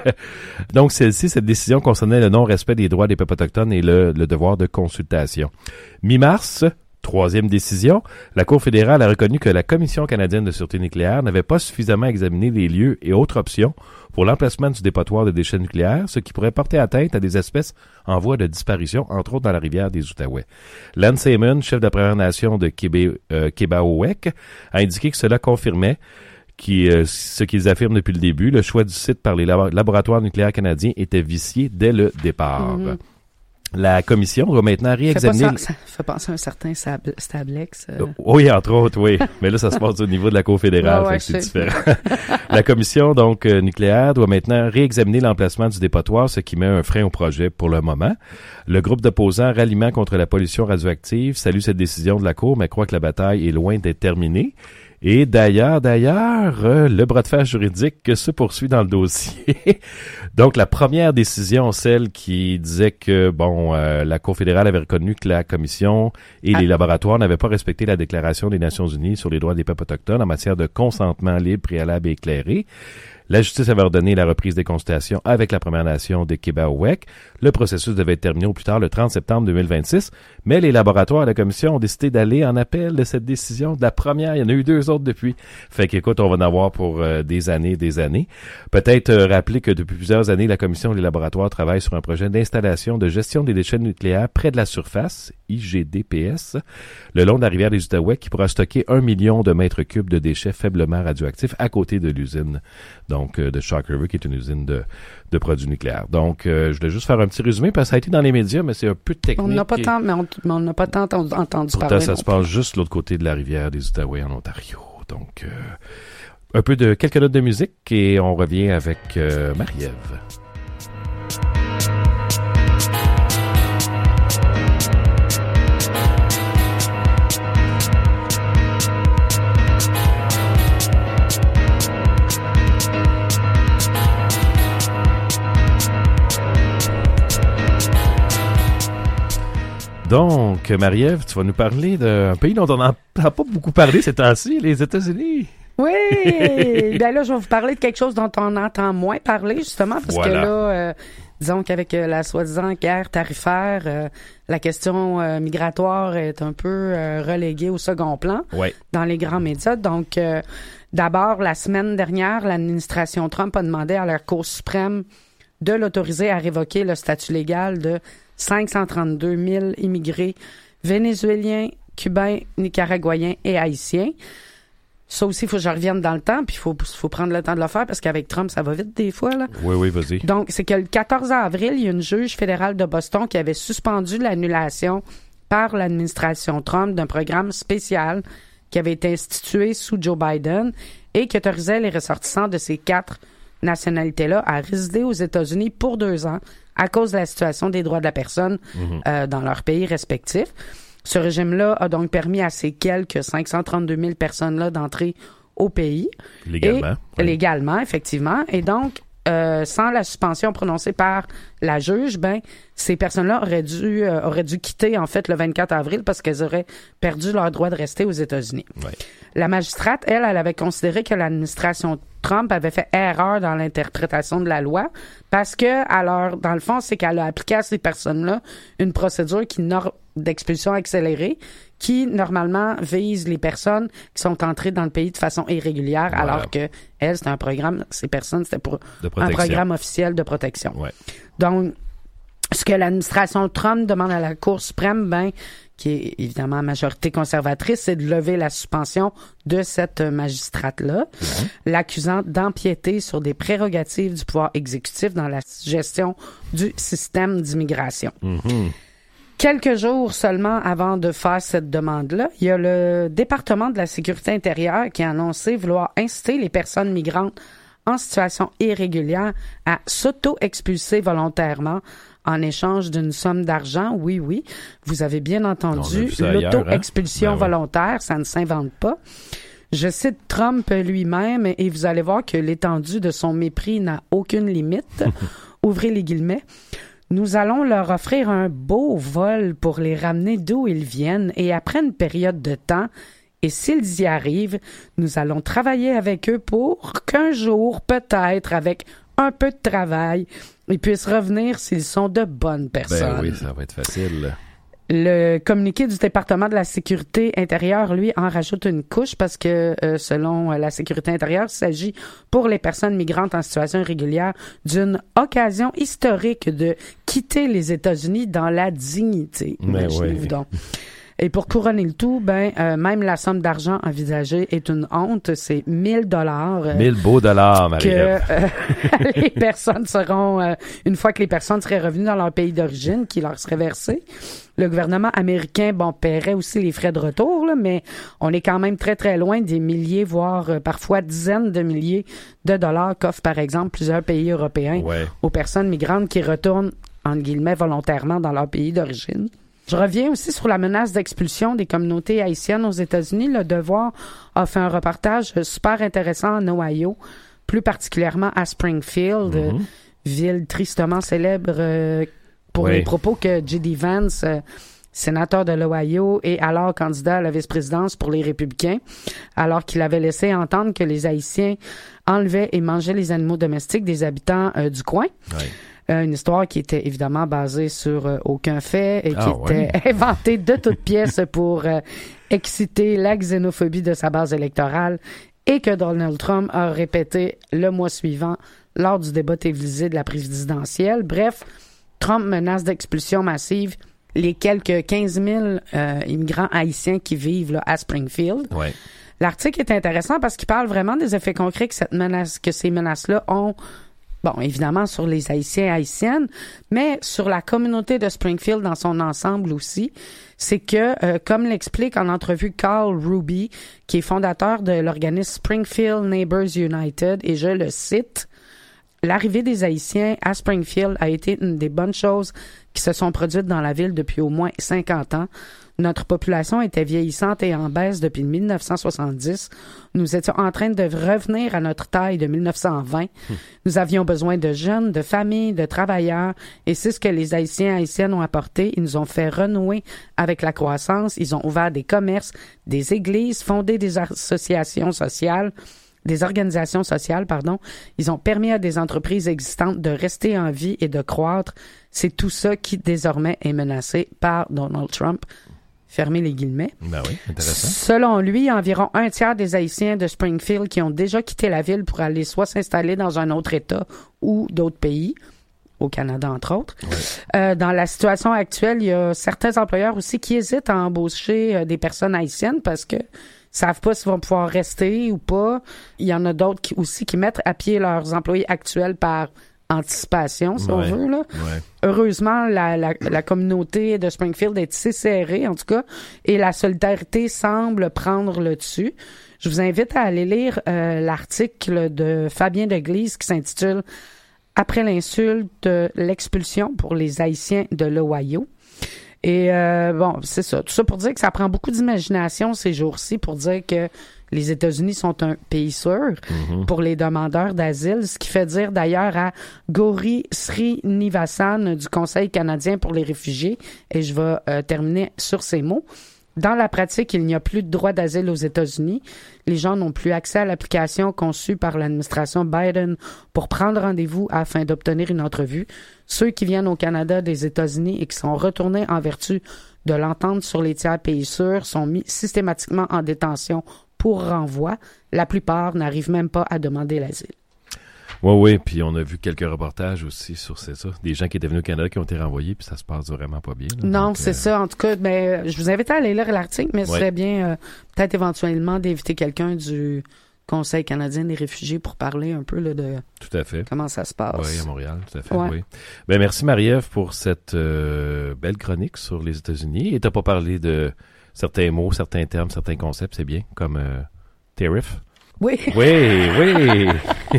Donc, celle-ci, cette décision concernait le non-respect des droits des peuples autochtones et le, le devoir de consultation. Mi-mars, troisième décision, la Cour fédérale a reconnu que la Commission canadienne de sûreté nucléaire n'avait pas suffisamment examiné les lieux et autres options pour l'emplacement du dépotoir de déchets nucléaires, ce qui pourrait porter atteinte à des espèces en voie de disparition, entre autres dans la rivière des Outaouais. Lance Simon, chef de la Première Nation de Kébé, euh, Kébéowek, a indiqué que cela confirmait Qui, euh, ce qu'ils affirment depuis le début, le choix du site par les labo- laboratoires nucléaires canadiens était vicié dès le départ. Mm-hmm. La commission doit maintenant réexaminer... Ça, ça fait penser à un certain stab- Stablex. Euh... Oui, entre autres, oui. Mais là, ça se passe au niveau de la Cour fédérale, ouais, ouais, fait que c'est différent. La commission donc euh, nucléaire doit maintenant réexaminer l'emplacement du dépotoir, ce qui met un frein au projet pour le moment. Le groupe d'opposants Ralliement contre la pollution radioactive salue cette décision de la Cour, mais croit que la bataille est loin d'être terminée. Et d'ailleurs, d'ailleurs, euh, le bras de fer juridique se poursuit dans le dossier. Donc, la première décision, celle qui disait que, bon, euh, la Cour fédérale avait reconnu que la Commission et ah. les laboratoires n'avaient pas respecté la Déclaration des Nations unies sur les droits des peuples autochtones en matière de consentement libre, préalable et éclairé. La justice avait ordonné la reprise des consultations avec la Première Nation des Québécois. Le processus devait être terminé au plus tard le trente septembre deux mille vingt-six, mais les laboratoires et la commission ont décidé d'aller en appel de cette décision de la première. Il y en a eu deux autres depuis. Fait qu'écoute, on va en avoir pour euh, des années et des années. Peut-être euh, rappeler que depuis plusieurs années, la commission et les laboratoires travaillent sur un projet d'installation de gestion des déchets nucléaires près de la surface, I G D P S, le long de la rivière des Outaouais, qui pourra stocker un million de mètres cubes de déchets faiblement radioactifs à côté de l'usine donc euh, de Shark River, qui est une usine de, de produits nucléaires. Donc, euh, je voulais juste faire un petit résumé, parce que ça a été dans les médias, mais c'est un peu technique. On n'a pas tant, mais on mais on n'a pas tant entendu, entendu pourtant, parler. ça se passe juste de l'autre côté de la rivière des Outaouais en Ontario. Donc, euh, un peu de quelques notes de musique et on revient avec euh, Marie-Ève. Donc, Marie-Ève, tu vas nous parler d'un pays dont on n'a pas beaucoup parlé ces temps-ci, les États-Unis. Oui! Ben là, je vais vous parler de quelque chose dont on entend moins parler, justement, parce voilà. que là, euh, disons qu'avec euh, la soi-disant guerre tarifaire, euh, la question euh, migratoire est un peu euh, reléguée au second plan ouais. dans les grands médias. Donc, euh, d'abord, la semaine dernière, l'administration Trump a demandé à la Cour suprême de l'autoriser à révoquer le statut légal de cinq cent trente-deux mille immigrés vénézuéliens, cubains, nicaraguayens et haïtiens. Ça aussi, il faut que je revienne dans le temps, puis il faut, faut prendre le temps de le faire, parce qu'avec Trump, ça va vite des fois, là. Oui, oui, vas-y. Donc, c'est que le quatorze avril, il y a une juge fédérale de Boston qui avait suspendu l'annulation par l'administration Trump d'un programme spécial qui avait été institué sous Joe Biden et qui autorisait les ressortissants de ces quatre nationalités-là à résider aux États-Unis pour deux ans à cause de la situation des droits de la personne mm-hmm. euh, dans leurs pays respectifs. Ce régime-là a donc permis à ces quelques cinq cent trente-deux mille personnes-là d'entrer au pays. Légalement. Et, oui. Légalement, effectivement. Et donc, euh, sans la suspension prononcée par la juge, ben ces personnes-là auraient dû euh, auraient dû quitter en fait le vingt-quatre avril parce qu'elles auraient perdu leur droit de rester aux États-Unis. Ouais. La magistrate, elle, elle avait considéré que l'administration Trump avait fait erreur dans l'interprétation de la loi parce que, alors, dans le fond, c'est qu'elle a appliqué à ces personnes-là une procédure qui nor- d'expulsion accélérée qui, normalement, vise les personnes qui sont entrées dans le pays de façon irrégulière, voilà. alors que, elle, c'était un programme, ces personnes, c'était pour un programme officiel de protection. Ouais. Donc, ce que l'administration Trump demande à la Cour suprême, ben, qui est évidemment à majorité conservatrice, c'est de lever la suspension de cette magistrate-là, mmh. l'accusant d'empiéter sur des prérogatives du pouvoir exécutif dans la gestion du système d'immigration. Mmh. Quelques jours seulement avant de faire cette demande-là, il y a le département de la sécurité intérieure qui a annoncé vouloir inciter les personnes migrantes en situation irrégulière à s'auto-expulser volontairement en échange d'une somme d'argent. Oui, oui, vous avez bien entendu, l'auto-expulsion hein? ben volontaire, ouais. Ça ne s'invente pas. Je cite Trump lui-même et vous allez voir que l'étendue de son mépris n'a aucune limite. Ouvrez les guillemets. Nous allons leur offrir un beau vol pour les ramener d'où ils viennent et après une période de temps, et s'ils y arrivent, nous allons travailler avec eux pour qu'un jour, peut-être avec un peu de travail, ils puissent revenir s'ils sont de bonnes personnes. Ben oui, ça va être facile. Le communiqué du département de la sécurité intérieure, lui, en rajoute une couche parce que, euh, selon la sécurité intérieure, il s'agit pour les personnes migrantes en situation irrégulière d'une occasion historique de quitter les États-Unis dans la dignité. Mais Imaginez-vous oui. donc. Et pour couronner le tout, ben euh, même la somme d'argent envisagée est une honte. C'est mille dollars. Euh, mille beaux dollars, Marie-Ève. Que euh, les personnes seront, euh, une fois que les personnes seraient revenues dans leur pays d'origine, qui leur serait versé. Le gouvernement américain, bon, paierait aussi les frais de retour, là, mais on est quand même très, très loin des milliers, voire euh, parfois dizaines de milliers de dollars qu'offrent, par exemple, plusieurs pays européens ouais. aux personnes migrantes qui retournent, entre guillemets, volontairement dans leur pays d'origine. Je reviens aussi sur la menace d'expulsion des communautés haïtiennes aux États-Unis. Le Devoir a fait un reportage super intéressant en Ohio, plus particulièrement à Springfield, mm-hmm. ville tristement célèbre euh, pour oui. les propos que J D Vance euh, sénateur de l'Ohio et alors candidat à la vice-présidence pour les Républicains, alors qu'il avait laissé entendre que les Haïtiens enlevaient et mangeaient les animaux domestiques des habitants euh, du coin. Ouais. Euh, une histoire qui était évidemment basée sur euh, aucun fait et qui Ah, était ouais. inventée de toutes pièces pour euh, exciter la xénophobie de sa base électorale et que Donald Trump a répété le mois suivant lors du débat télévisé de la présidentielle. Bref, Trump menace d'expulsion massive les quelques quinze mille euh, immigrants haïtiens qui vivent là, à Springfield. Ouais. L'article est intéressant parce qu'il parle vraiment des effets concrets que cette menace, que ces menaces-là ont. Bon, évidemment, sur les Haïtiens et Haïtiennes, mais sur la communauté de Springfield dans son ensemble aussi. C'est que, euh, comme l'explique en entrevue Carl Ruby, qui est fondateur de l'organisme Springfield Neighbors United, et je le cite, « L'arrivée des Haïtiens à Springfield a été une des bonnes choses qui se sont produites dans la ville depuis au moins cinquante ans. Notre population était vieillissante et en baisse depuis mille neuf cent soixante-dix. Nous étions en train de revenir à notre taille de mille neuf cent vingt. Hum. Nous avions besoin de jeunes, de familles, de travailleurs, et c'est ce que les Haïtiens et Haïtiennes ont apporté. Ils nous ont fait renouer avec la croissance. Ils ont ouvert des commerces, des églises, fondé des associations sociales, des organisations sociales, pardon. Ils ont permis à des entreprises existantes de rester en vie et de croître. C'est tout ça qui, désormais, est menacé par Donald Trump. » Fermez les guillemets. Ben oui, intéressant. Selon lui, environ un tiers des Haïtiens de Springfield qui ont déjà quitté la ville pour aller soit s'installer dans un autre État ou d'autres pays, au Canada entre autres. Ouais. Euh, dans la situation actuelle, il y a certains employeurs aussi qui hésitent à embaucher euh, des personnes haïtiennes parce que savent pas s'ils vont pouvoir rester ou pas. Il y en a d'autres qui, aussi qui mettent à pied leurs employés actuels par anticipation, si ouais, on veut. Là. Ouais. Heureusement, la, la, la communauté de Springfield est assez serrée, en tout cas, et la solidarité semble prendre le dessus. Je vous invite à aller lire euh, l'article de Fabien Deglise qui s'intitule « Après l'insulte, l'expulsion pour les Haïtiens de l'Ohio ». Et euh, bon, c'est ça. Tout ça pour dire que ça prend beaucoup d'imagination ces jours-ci pour dire que les États-Unis sont un pays sûr mm-hmm. pour les demandeurs d'asile, ce qui fait dire d'ailleurs à Gauri Srinivasan du Conseil canadien pour les réfugiés, et je vais euh, terminer sur ces mots. Dans la pratique, il n'y a plus de droit d'asile aux États-Unis. Les gens n'ont plus accès à l'application conçue par l'administration Biden pour prendre rendez-vous afin d'obtenir une entrevue. Ceux qui viennent au Canada des États-Unis et qui sont retournés en vertu de l'entente sur les tiers pays sûrs sont mis systématiquement en détention pour renvoi. La plupart n'arrivent même pas à demander l'asile. Oui, oui, puis on a vu quelques reportages aussi sur c'est ça. Des gens qui étaient venus au Canada qui ont été renvoyés, puis ça se passe vraiment pas bien. Là. Non, Donc, c'est euh... ça. En tout cas, ben, je vous invite à aller lire l'article, mais ce ouais. serait bien euh, peut-être éventuellement d'inviter quelqu'un du Conseil canadien des réfugiés pour parler un peu là, de tout à fait. Comment ça se passe. Oui, à Montréal, tout à fait. Ouais. Oui. Ben, merci Marie-Ève pour cette euh, belle chronique sur les États-Unis. Et t'as pas parlé de certains mots, certains termes, certains concepts, c'est bien, comme euh, tariff. Oui. Oui, oui.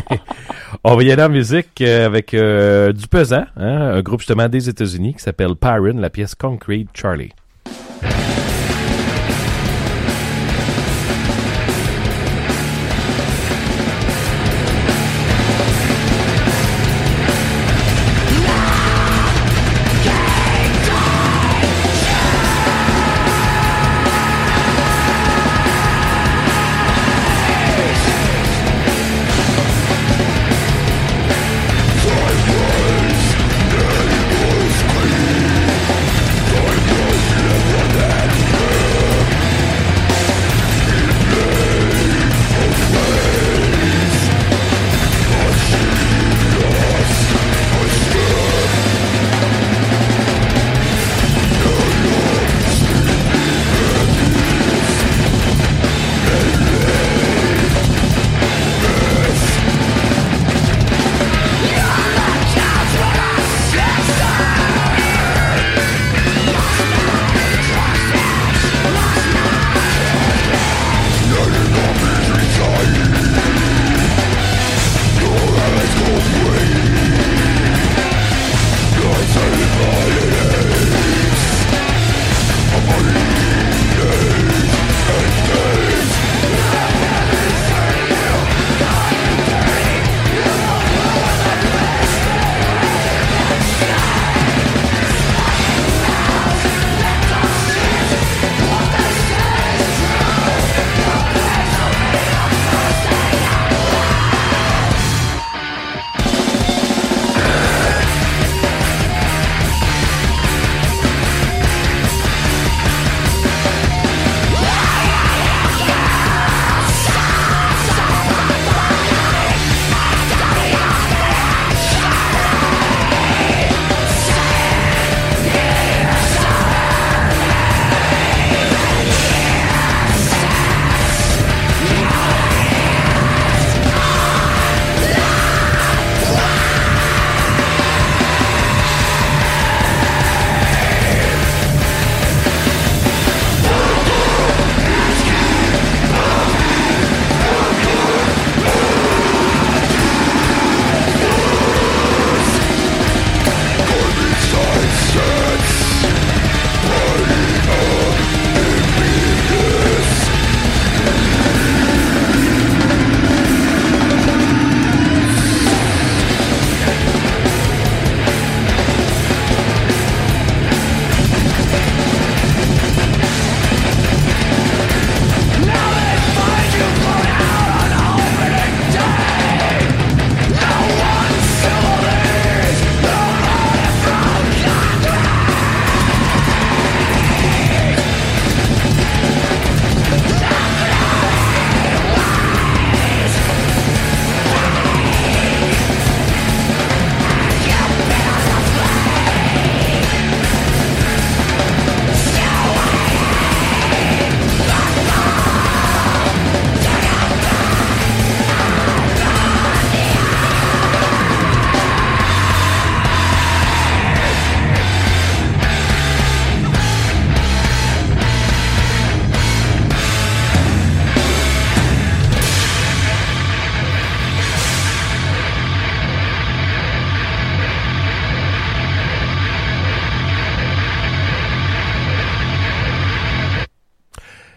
On va y aller en musique avec euh, du pesant, hein, un groupe justement des États-Unis qui s'appelle Pyron, la pièce Concrete Charlie. Time was clean. Time was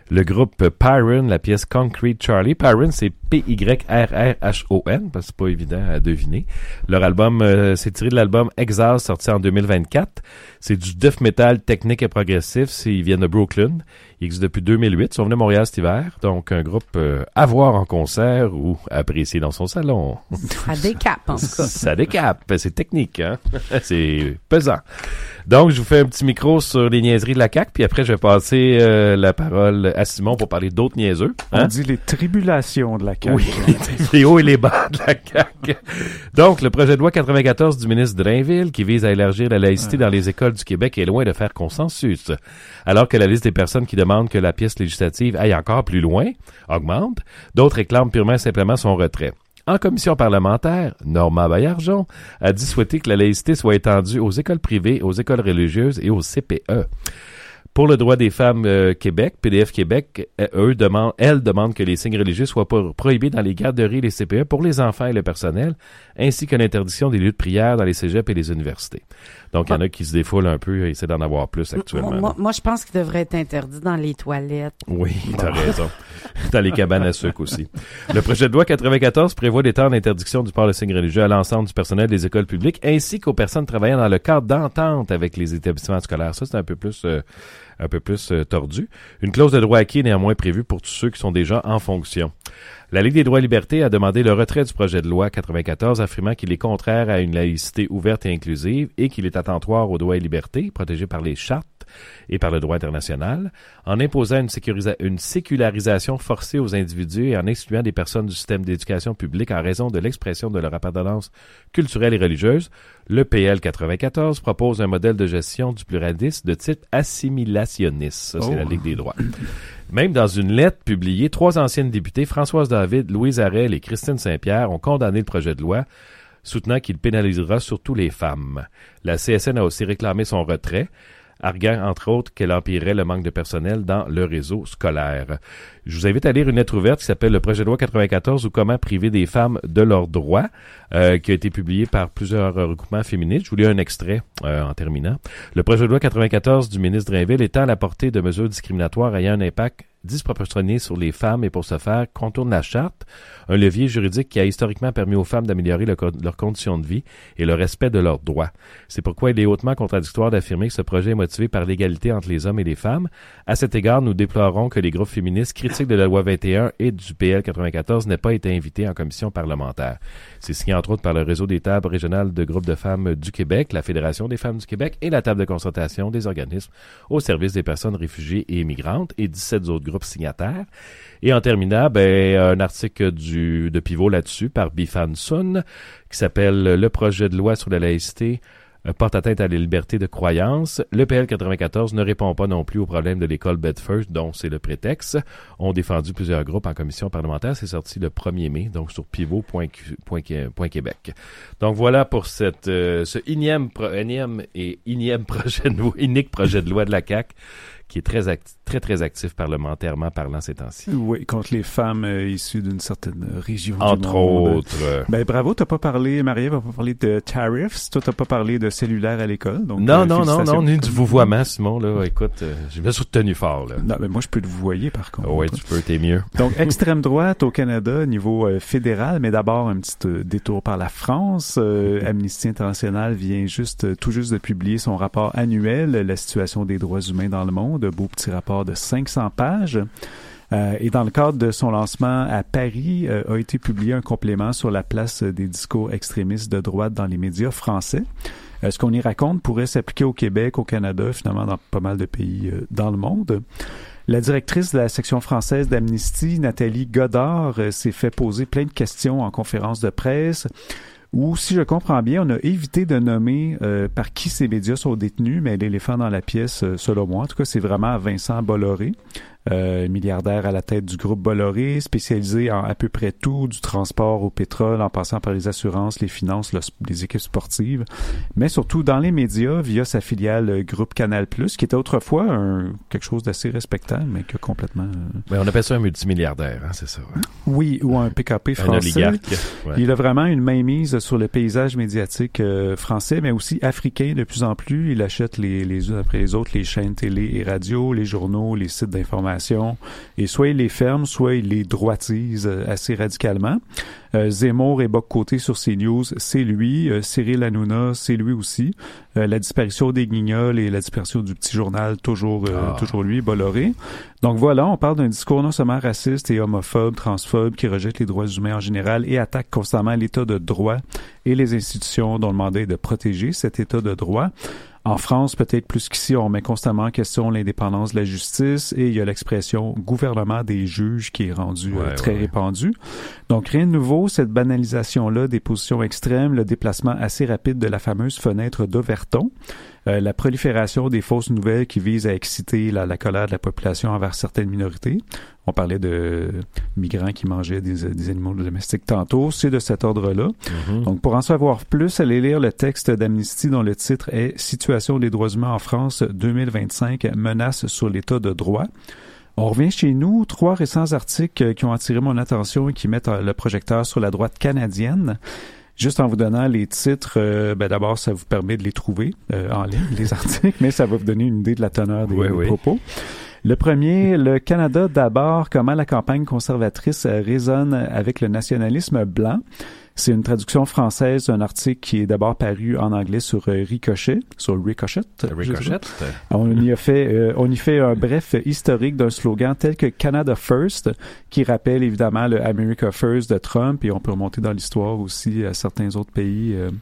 Le groupe Pyron, la pièce Concrete Charlie. Pyron, c'est P Y R R H O N, parce que c'est pas évident à deviner. Leur album, euh, c'est tiré de l'album Exhaust, sorti en deux mille vingt-quatre. C'est du death metal technique et progressif. C'est, ils viennent de Brooklyn. Ils existent depuis deux mille huit. Ils sont venus à Montréal cet hiver. Donc, un groupe euh, à voir en concert ou à apprécier dans son salon. Ça décape, en tout cas. Ça décape. C'est technique, hein? C'est pesant. Donc, je vous fais un petit micro sur les niaiseries de la C A Q, puis après, je vais passer euh, la parole à Simon pour parler d'autres niaiseux. Hein? On dit les tribulations de la C A Q. Oui, les hauts et les bas de la C A Q. Donc, le projet de loi quatre-vingt-quatorze du ministre Drainville, qui vise à élargir la laïcité dans les écoles du Québec, est loin de faire consensus. Alors que la liste des personnes qui demandent que la pièce législative aille encore plus loin augmente, d'autres réclament purement et simplement son retrait. En commission parlementaire, Normand Baillargeon a dit souhaiter que la laïcité soit étendue aux écoles privées, aux écoles religieuses et aux C P E. Pour le droit des femmes euh, Québec, P D F Québec, euh, eux demandent, elles demandent que les signes religieux soient pro- prohibés dans les garderies et les C P E pour les enfants et le personnel, ainsi que l'interdiction des lieux de prière dans les cégeps et les universités. Donc, il y en a qui se défoulent un peu et essaient d'en avoir plus actuellement. Moi, moi, je pense qu'il devrait être interdit dans les toilettes. Oui, t'as raison. Dans les cabanes à sucre aussi. Le projet de loi quatre-vingt-quatorze prévoit d'étendre l'interdiction du port de signes religieux à l'ensemble du personnel des écoles publiques ainsi qu'aux personnes travaillant dans le cadre d'entente avec les établissements scolaires. Ça, c'est un peu plus... Euh, un peu plus euh, tordu. Une clause de droit acquis est néanmoins prévue pour tous ceux qui sont déjà en fonction. La Ligue des droits et libertés a demandé le retrait du projet de loi quatre-vingt-quatorze, affirmant qu'il est contraire à une laïcité ouverte et inclusive et qu'il est attentoire aux droits et libertés protégés par les chartes et par le droit international, en imposant une, sécurisa- une sécularisation forcée aux individus et en excluant des personnes du système d'éducation publique en raison de l'expression de leur appartenance culturelle et religieuse. Le P L quatre-vingt-quatorze propose un modèle de gestion du pluralisme de type assimilationniste. Ça, c'est oh. la Ligue des droits. Même dans une lettre publiée, trois anciennes députées, Françoise David, Louise Arel et Christine Saint-Pierre, ont condamné le projet de loi, soutenant qu'il pénalisera surtout les femmes. La C S N a aussi réclamé son retrait, arguant entre autres qu'elle empirerait le manque de personnel dans le réseau scolaire. Je vous invite à lire une lettre ouverte qui s'appelle « Le projet de loi quatre-vingt-quatorze ou comment priver des femmes de leurs droits euh, » qui a été publié par plusieurs regroupements féministes. Je vous lis un extrait euh, en terminant. Le projet de loi quatre-vingt-quatorze du ministre Drainville étend la portée de mesures discriminatoires ayant un impact disproportionné sur les femmes et pour ce faire contourne la charte, un levier juridique qui a historiquement permis aux femmes d'améliorer le, leurs conditions de vie et le respect de leurs droits. C'est pourquoi il est hautement contradictoire d'affirmer que ce projet est motivé par l'égalité entre les hommes et les femmes. À cet égard, nous déplorons que les groupes féministes critiques de la loi vingt et un et du P L quatre-vingt-quatorze n'aient pas été invités en commission parlementaire. C'est signé entre autres par le réseau des tables régionales de groupes de femmes du Québec, la Fédération des femmes du Québec et la table de concertation des organismes au service des personnes réfugiées et immigrantes et dix-sept autres groupes signataires. Et en terminant, ben, un article du, de pivot là-dessus par Bifan Sun qui s'appelle « Le projet de loi sur la laïcité porte atteinte à la liberté de croyance. Le P L quatre-vingt-quatorze ne répond pas non plus au problème de l'école Bedford, dont c'est le prétexte. Ont défendu plusieurs groupes en commission parlementaire. C'est sorti le premier mai, donc sur pivot point québec. Donc voilà pour cette, euh, ce énième, énième et énième projet de loi, unique projet de loi de la C A Q qui est très, acti- très, très actif parlementairement parlant ces temps-ci. Oui, contre les femmes euh, issues d'une certaine région Entre du monde. autres. Euh... Ben bravo, t'as pas parlé, Marie-Ève, t'as pas parlé de tariffs, toi t'as pas parlé de cellulaire à l'école. Donc, non, euh, non, non, non, ni du vouvoiement, Simon, là, écoute, euh, je me suis tenu fort, là. Non, mais moi je peux te vouvoyer par contre. Oui, tu peux, t'es mieux. Donc, extrême droite au Canada, niveau euh, fédéral, mais d'abord un petit euh, détour par la France. Euh, Amnesty International vient juste, euh, tout juste de publier son rapport annuel, la situation des droits humains dans le monde, beau petit rapport de cinq cents pages. Euh, et dans le cadre de son lancement à Paris, euh, a été publié un complément sur la place des discours extrémistes de droite dans les médias français. Euh, ce qu'on y raconte pourrait s'appliquer au Québec, au Canada, finalement dans pas mal de pays euh, dans le monde. La directrice de la section française d'Amnesty, Nathalie Godard, euh, s'est fait poser plein de questions en conférence de presse. Ou, si je comprends bien, on a évité de nommer euh, par qui ces médias sont détenus, mais l'éléphant dans la pièce, euh, selon moi, en tout cas, c'est vraiment Vincent Bolloré, euh, milliardaire à la tête du groupe Bolloré, spécialisé en à peu près tout, du transport au pétrole, en passant par les assurances, les finances, le, les équipes sportives, mais surtout dans les médias, via sa filiale euh, Groupe Canal plus, qui était autrefois un, quelque chose d'assez respectable, mais que complètement... Euh... Mais on appelle ça un multimilliardaire, hein, c'est ça? Hein? Oui, ou un P K P français. Un oligarque. Ouais. Il a vraiment une mainmise sur le paysage médiatique euh, français, mais aussi africain de plus en plus. Il achète les, les unes après les autres les chaînes télé et radio, les journaux, les sites d'information d'information, et soit il les ferme, soit il les droitise assez radicalement. Euh, Zemmour et Bock-Côté sur CNews, c'est lui. Euh, Cyril Hanouna, c'est lui aussi. Euh, la disparition des Guignols et la disparition du Petit Journal, toujours euh, ah. toujours lui, Bolloré. Donc voilà, on parle d'un discours non seulement raciste et homophobe, transphobe, qui rejette les droits humains en général et attaque constamment l'État de droit et les institutions dont le mandat est de protéger cet État de droit. En France, peut-être plus qu'ici, on met constamment en question l'indépendance de la justice et il y a l'expression « gouvernement des juges » qui est rendue ouais, euh, très ouais. répandue. Donc, rien de nouveau, cette banalisation-là des positions extrêmes, le déplacement assez rapide de la fameuse fenêtre d'Overton, euh, la prolifération des fausses nouvelles qui visent à exciter la, la colère de la population envers certaines minorités. On parlait de migrants qui mangeaient des, des animaux domestiques tantôt. C'est de cet ordre-là. Mm-hmm. Donc, pour en savoir plus, allez lire le texte d'Amnesty dont le titre est « Situation des droits humains en France deux mille vingt-cinq, menace sur l'état de droit ». On revient chez nous. Trois récents articles qui ont attiré mon attention et qui mettent le projecteur sur la droite canadienne. Juste en vous donnant les titres, euh, ben d'abord, ça vous permet de les trouver euh, en ligne, les articles, mais ça va vous donner une idée de la teneur des, oui, des oui. propos. Le premier, le Canada d'abord, comment la campagne conservatrice résonne avec le nationalisme blanc. C'est une traduction française d'un article qui est d'abord paru en anglais sur Ricochet, sur Ricochet. Ricochet. On y a fait, euh, on y fait un bref historique d'un slogan tel que Canada First, qui rappelle évidemment le America First de Trump, et on peut remonter dans l'histoire aussi à certains autres pays. Euh,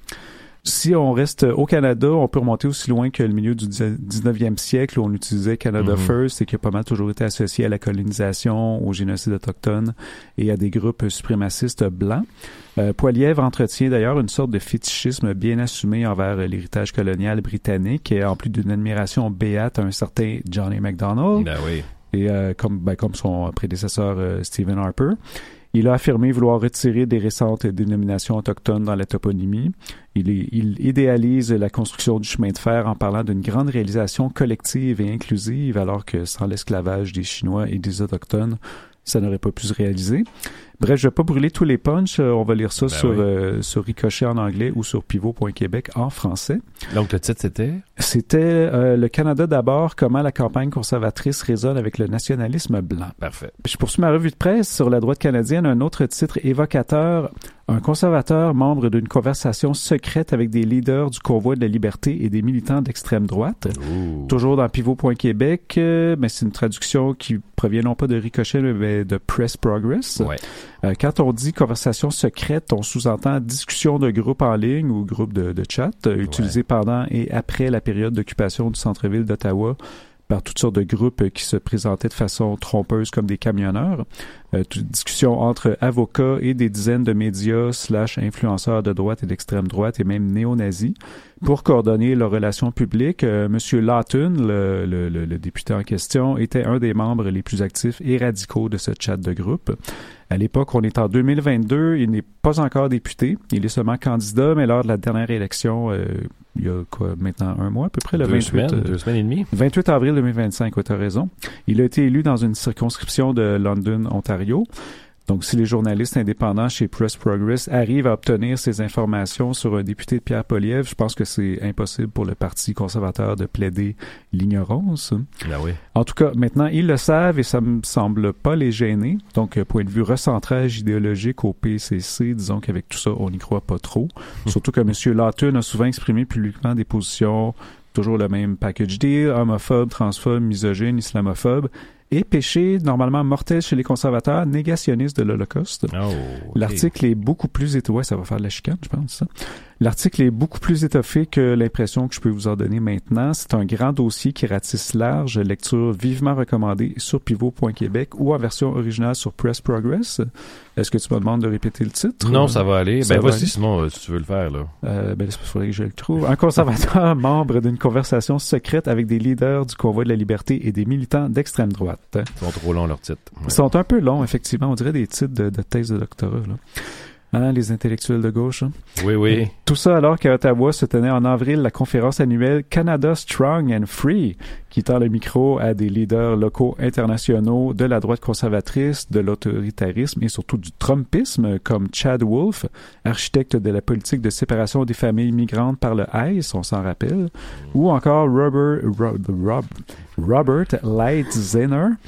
Si on reste au Canada, on peut remonter aussi loin que le milieu du dix-neuvième siècle où on utilisait Canada mm-hmm. First et qui a pas mal toujours été associé à la colonisation, au génocide autochtone et à des groupes suprémacistes blancs. Euh, Poilievre entretient d'ailleurs une sorte de fétichisme bien assumé envers l'héritage colonial britannique et en plus d'une admiration béate à un certain Johnny MacDonald. Ben oui. Et euh, comme, ben, comme son prédécesseur euh, Stephen Harper. Il a affirmé vouloir retirer des récentes dénominations autochtones dans la toponymie. Il, est, il idéalise la construction du chemin de fer en parlant d'une grande réalisation collective et inclusive, alors que sans l'esclavage des Chinois et des Autochtones, ça n'aurait pas pu se réaliser. Bref, je vais pas brûler tous les punchs. On va lire ça ben sur, oui. euh, sur Ricochet en anglais ou sur pivot point québec en français. Donc, le titre, c'était? C'était euh, Le Canada d'abord, comment la campagne conservatrice résonne avec le nationalisme blanc. Parfait. Je poursuis ma revue de presse sur la droite canadienne. Un autre titre évocateur. Un conservateur membre d'une conversation secrète avec des leaders du convoi de la liberté et des militants d'extrême droite. Ooh. Toujours dans pivot point québec, euh, mais c'est une traduction qui provient non pas de Ricochet, mais de Press Progress. Ouais. Euh, quand on dit conversation secrète, on sous-entend discussion de groupe en ligne ou groupe de, de chat euh, utilisé ouais. pendant et après la période d'occupation du centre-ville d'Ottawa par toutes sortes de groupes qui se présentaient de façon trompeuse comme des camionneurs. Euh, discussion entre avocats et des dizaines de médias slash influenceurs de droite et d'extrême droite et même néo-nazis pour coordonner leurs relations publiques. Euh, Monsieur Lawton, le, le, le, le député en question, était un des membres les plus actifs et radicaux de ce chat de groupe. À l'époque, on est en deux mille vingt-deux, il n'est pas encore député, il est seulement candidat, mais lors de la dernière élection, euh, il y a quoi, maintenant un mois à peu près, le deux vingt-huit... Semaines, euh, deux semaines et demie. vingt-huit avril deux mille vingt-cinq, oui, tu as raison. Il a été élu dans une circonscription de London, Ontario. Donc, si les journalistes indépendants chez Press Progress arrivent à obtenir ces informations sur un député de Pierre Poilievre, je pense que c'est impossible pour le Parti conservateur de plaider l'ignorance. Ben oui. En tout cas, maintenant, ils le savent et ça me semble pas les gêner. Donc, point de vue recentrage idéologique au P C C, disons qu'avec tout ça, on n'y croit pas trop. Surtout que M. Lawton a souvent exprimé publiquement des positions, toujours le même package deal, homophobe, transphobe, misogyne, islamophobe, et péché normalement mortel chez les conservateurs, négationniste de l'Holocauste. Oh, okay. L'article est beaucoup plus étoffé. Ouais, ça va faire de la chicane, je pense. Ça. L'article est beaucoup plus étoffé que l'impression que je peux vous en donner maintenant. C'est un grand dossier qui ratisse large. Lecture vivement recommandée sur pivot point québec ou en version originale sur Press Progress. Est-ce que tu me demandes de répéter le titre? Non, ça va aller. Ça ben, va voici, aller. Simon, si tu veux le faire, là. Euh, ben, il faudrait que je le trouve. Un conservateur membre d'une conversation secrète avec des leaders du convoi de la liberté et des militants d'extrême droite. Ils sont trop longs, leurs titres. Ouais. Ils sont un peu longs, effectivement. On dirait des titres de, de thèse de doctorat, là. Hein, les intellectuels de gauche. Hein? Oui, oui. Tout ça alors qu'à Ottawa se tenait en avril la conférence annuelle Canada Strong and Free, qui tend le micro à des leaders locaux internationaux de la droite conservatrice, de l'autoritarisme et surtout du Trumpisme, comme Chad Wolf, architecte de la politique de séparation des familles migrantes par le I C E, on s'en rappelle, ou encore Robert, Rob, Rob, Robert Lighthizer,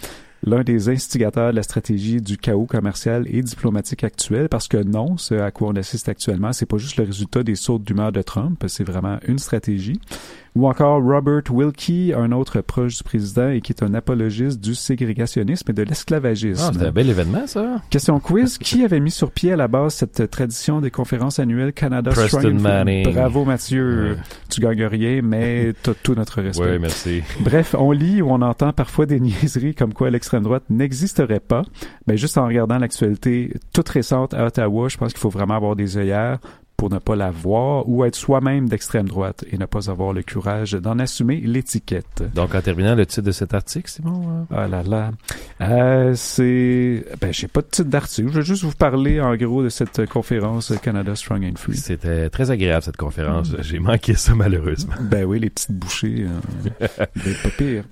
l'un des instigateurs de la stratégie du chaos commercial et diplomatique actuel, parce que non, ce à quoi on assiste actuellement, c'est pas juste le résultat des sautes d'humeur de Trump, c'est vraiment une stratégie. Ou encore Robert Wilkie, un autre proche du président et qui est un apologiste du ségrégationnisme et de l'esclavagisme. Ah, c'était un bel événement, ça. Question quiz. Qui avait mis sur pied à la base cette tradition des conférences annuelles Canada Preston Strong and Free? Manning. Bravo, Mathieu. Ouais. Tu gagnes rien, mais t'as tout notre respect. Oui, merci. Bref, on lit ou on entend parfois des niaiseries comme quoi l'extrême droite n'existerait pas. Ben, juste en regardant l'actualité toute récente à Ottawa, je pense qu'il faut vraiment avoir des œillères pour ne pas la voir ou être soi-même d'extrême droite et ne pas avoir le courage d'en assumer l'étiquette. Donc, en terminant, le titre de cet article, Simon? Ah là là. Euh, c'est... Ben, j'ai pas de titre d'article. Je vais juste vous parler, en gros, de cette conférence Canada Strong and Free. C'était très agréable, cette conférence. Mmh. J'ai manqué ça, malheureusement. Ben oui, les petites bouchées. Euh, ben, pas pire.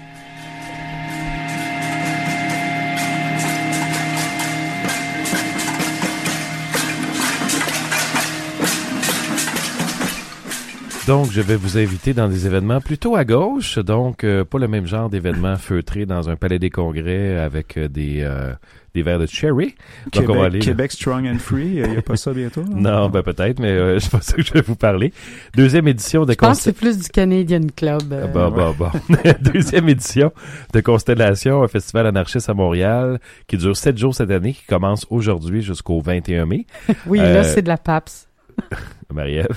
Donc, je vais vous inviter dans des événements plutôt à gauche, donc euh, pas le même genre d'événements feutrés dans un palais des congrès avec euh, des euh, des verres de cherry. Donc, Québec, on va aller, Québec Strong and Free, il n'y a pas ça bientôt? Hein? Non, ben peut-être, mais euh, c'est pas ça que je vais vous parler. Deuxième édition de... Je pense que c'est plus du Canadian Club. Euh, bon, bon, bon. Deuxième édition de Constellation, un festival anarchiste à Montréal qui dure sept jours cette année, qui commence aujourd'hui jusqu'au vingt et un mai. Oui, euh, là, c'est de la P A P S. Marie-Ève.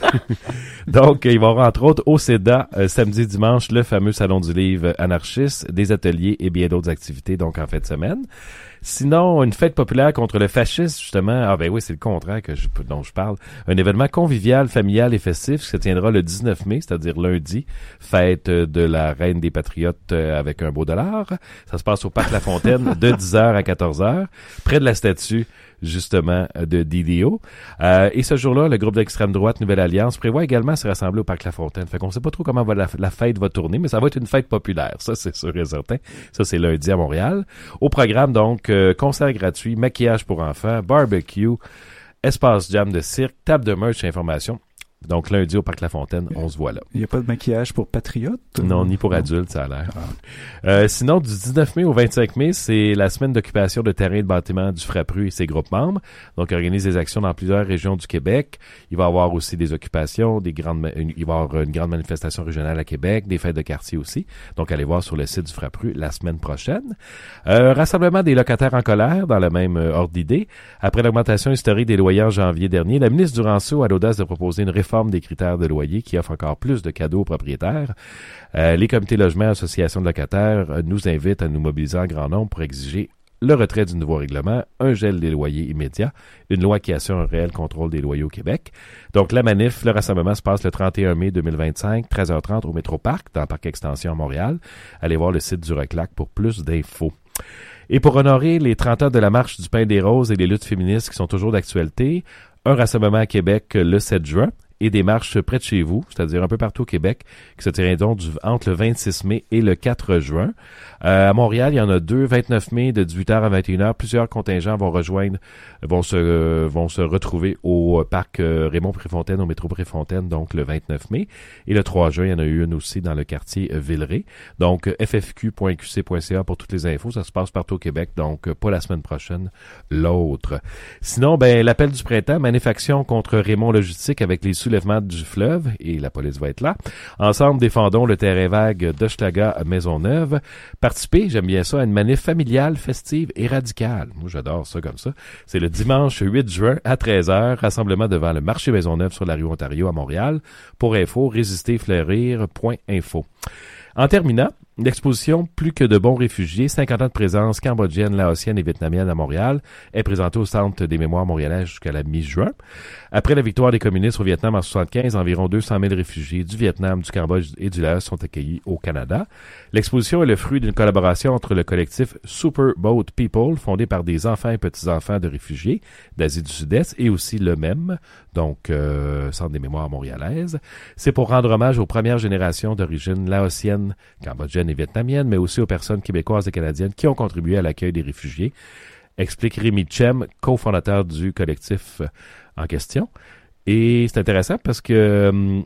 Donc, il va y avoir entre autres au C E D A, euh, samedi, dimanche, le fameux Salon du livre anarchiste, des ateliers et bien d'autres activités, donc en fin de semaine. Sinon, une fête populaire contre le fascisme, justement. Ah ben oui, c'est le contraire que je, dont je parle. Un événement convivial, familial et festif qui se tiendra le dix-neuf mai, c'est-à-dire lundi. Fête de la Reine des Patriotes avec un beau dollar. Ça se passe au Parc La Fontaine de dix heures à quatorze heures, près de la statue justement de D D O. Euh, et ce jour-là, le groupe d'extrême droite Nouvelle Alliance prévoit également se rassembler au Parc La Fontaine. Fait qu'on sait pas trop comment va la, la fête va tourner, mais ça va être une fête populaire. Ça, c'est sûr et certain. Ça, c'est lundi à Montréal. Au programme, donc, euh, concert gratuit, maquillage pour enfants, barbecue, espace jam de cirque, table de merch et information. Donc, lundi au Parc La Fontaine, on se voit là. Il n'y a pas de maquillage pour patriotes? Non, ni pour non. adultes, ça a l'air. Ah. Euh, sinon, du dix-neuf mai au vingt-cinq mai, c'est la semaine d'occupation de terrain et de bâtiment du Frappru et ses groupes membres. Donc, il organise des actions dans plusieurs régions du Québec. Il va y avoir aussi des occupations, des grandes, une, il va y avoir une grande manifestation régionale à Québec, des fêtes de quartier aussi. Donc, allez voir sur le site du Frappru la semaine prochaine. Euh, rassemblement des locataires en colère dans le même euh, ordre d'idée. Après l'augmentation historique des loyers en janvier dernier, la ministre Duranceau a l'audace de proposer une réforme des critères de loyer qui offre encore plus de cadeaux aux propriétaires. Euh, les comités logements et associations de locataires euh, nous invitent à nous mobiliser en grand nombre pour exiger le retrait du nouveau règlement, un gel des loyers immédiat, une loi qui assure un réel contrôle des loyers au Québec. Donc, la manif, le rassemblement se passe le trente et un mai deux mille vingt-cinq, treize heures trente au Métroparc, dans le Parc Extension à Montréal. Allez voir le site du Reclac pour plus d'infos. Et pour honorer les trente ans de la Marche du Pain des Roses et les luttes féministes qui sont toujours d'actualité, un rassemblement à Québec le sept juin. Et des marches près de chez vous, c'est-à-dire un peu partout au Québec, qui se tiendront du, entre le vingt-six mai et le quatre juin. Euh, à Montréal, il y en a deux, vingt-neuf mai de dix-huit heures à vingt et une heures. Plusieurs contingents vont rejoindre, vont se euh, vont se retrouver au parc euh, Raymond-Préfontaine, au métro Préfontaine, donc le vingt-neuf mai. Et le trois juin, il y en a eu une aussi dans le quartier euh, Villeray. Donc, f f q point q c point c a pour toutes les infos. Ça se passe partout au Québec, donc euh, pas la semaine prochaine, l'autre. Sinon, ben l'appel du printemps, manifestation contre Raymond Logistique avec les soulèvements du fleuve, et la police va être là. Ensemble, défendons le terrain vague d'Hochelaga à Maisonneuve. Participer, j'aime bien ça, à une manif familiale, festive et radicale. Moi, j'adore ça comme ça. C'est le dimanche huit juin à treize heures, rassemblement devant le marché Maisonneuve sur la rue Ontario à Montréal. Pour info, résister fleurir point info. En terminant, l'exposition Plus que de bons réfugiés, cinquante ans de présence cambodgienne, laotienne et vietnamienne à Montréal est présentée au Centre des mémoires montréalais jusqu'à la mi-juin. Après la victoire des communistes au Vietnam en soixante-quinze, environ deux cent mille réfugiés du Vietnam, du Cambodge et du Laos sont accueillis au Canada. L'exposition est le fruit d'une collaboration entre le collectif Super Boat People, fondé par des enfants et petits-enfants de réfugiés d'Asie du Sud-Est, et aussi le même, donc euh, Centre des mémoires montréalaises. C'est pour rendre hommage aux premières générations d'origine laotienne, cambodgienne et vietnamienne, mais aussi aux personnes québécoises et canadiennes qui ont contribué à l'accueil des réfugiés, explique Rémi Chem, cofondateur du collectif en question. Et c'est intéressant parce que hum,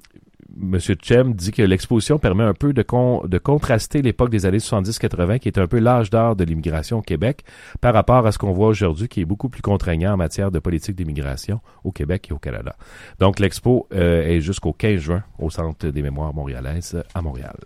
M. Chem dit que l'exposition permet un peu de, con, de contraster l'époque des années soixante-dix quatre-vingt, qui est un peu l'âge d'or de l'immigration au Québec, par rapport à ce qu'on voit aujourd'hui, qui est beaucoup plus contraignant en matière de politique d'immigration au Québec et au Canada. Donc, l'expo euh, est jusqu'au quinze juin au Centre des Mémoires montréalaises à Montréal.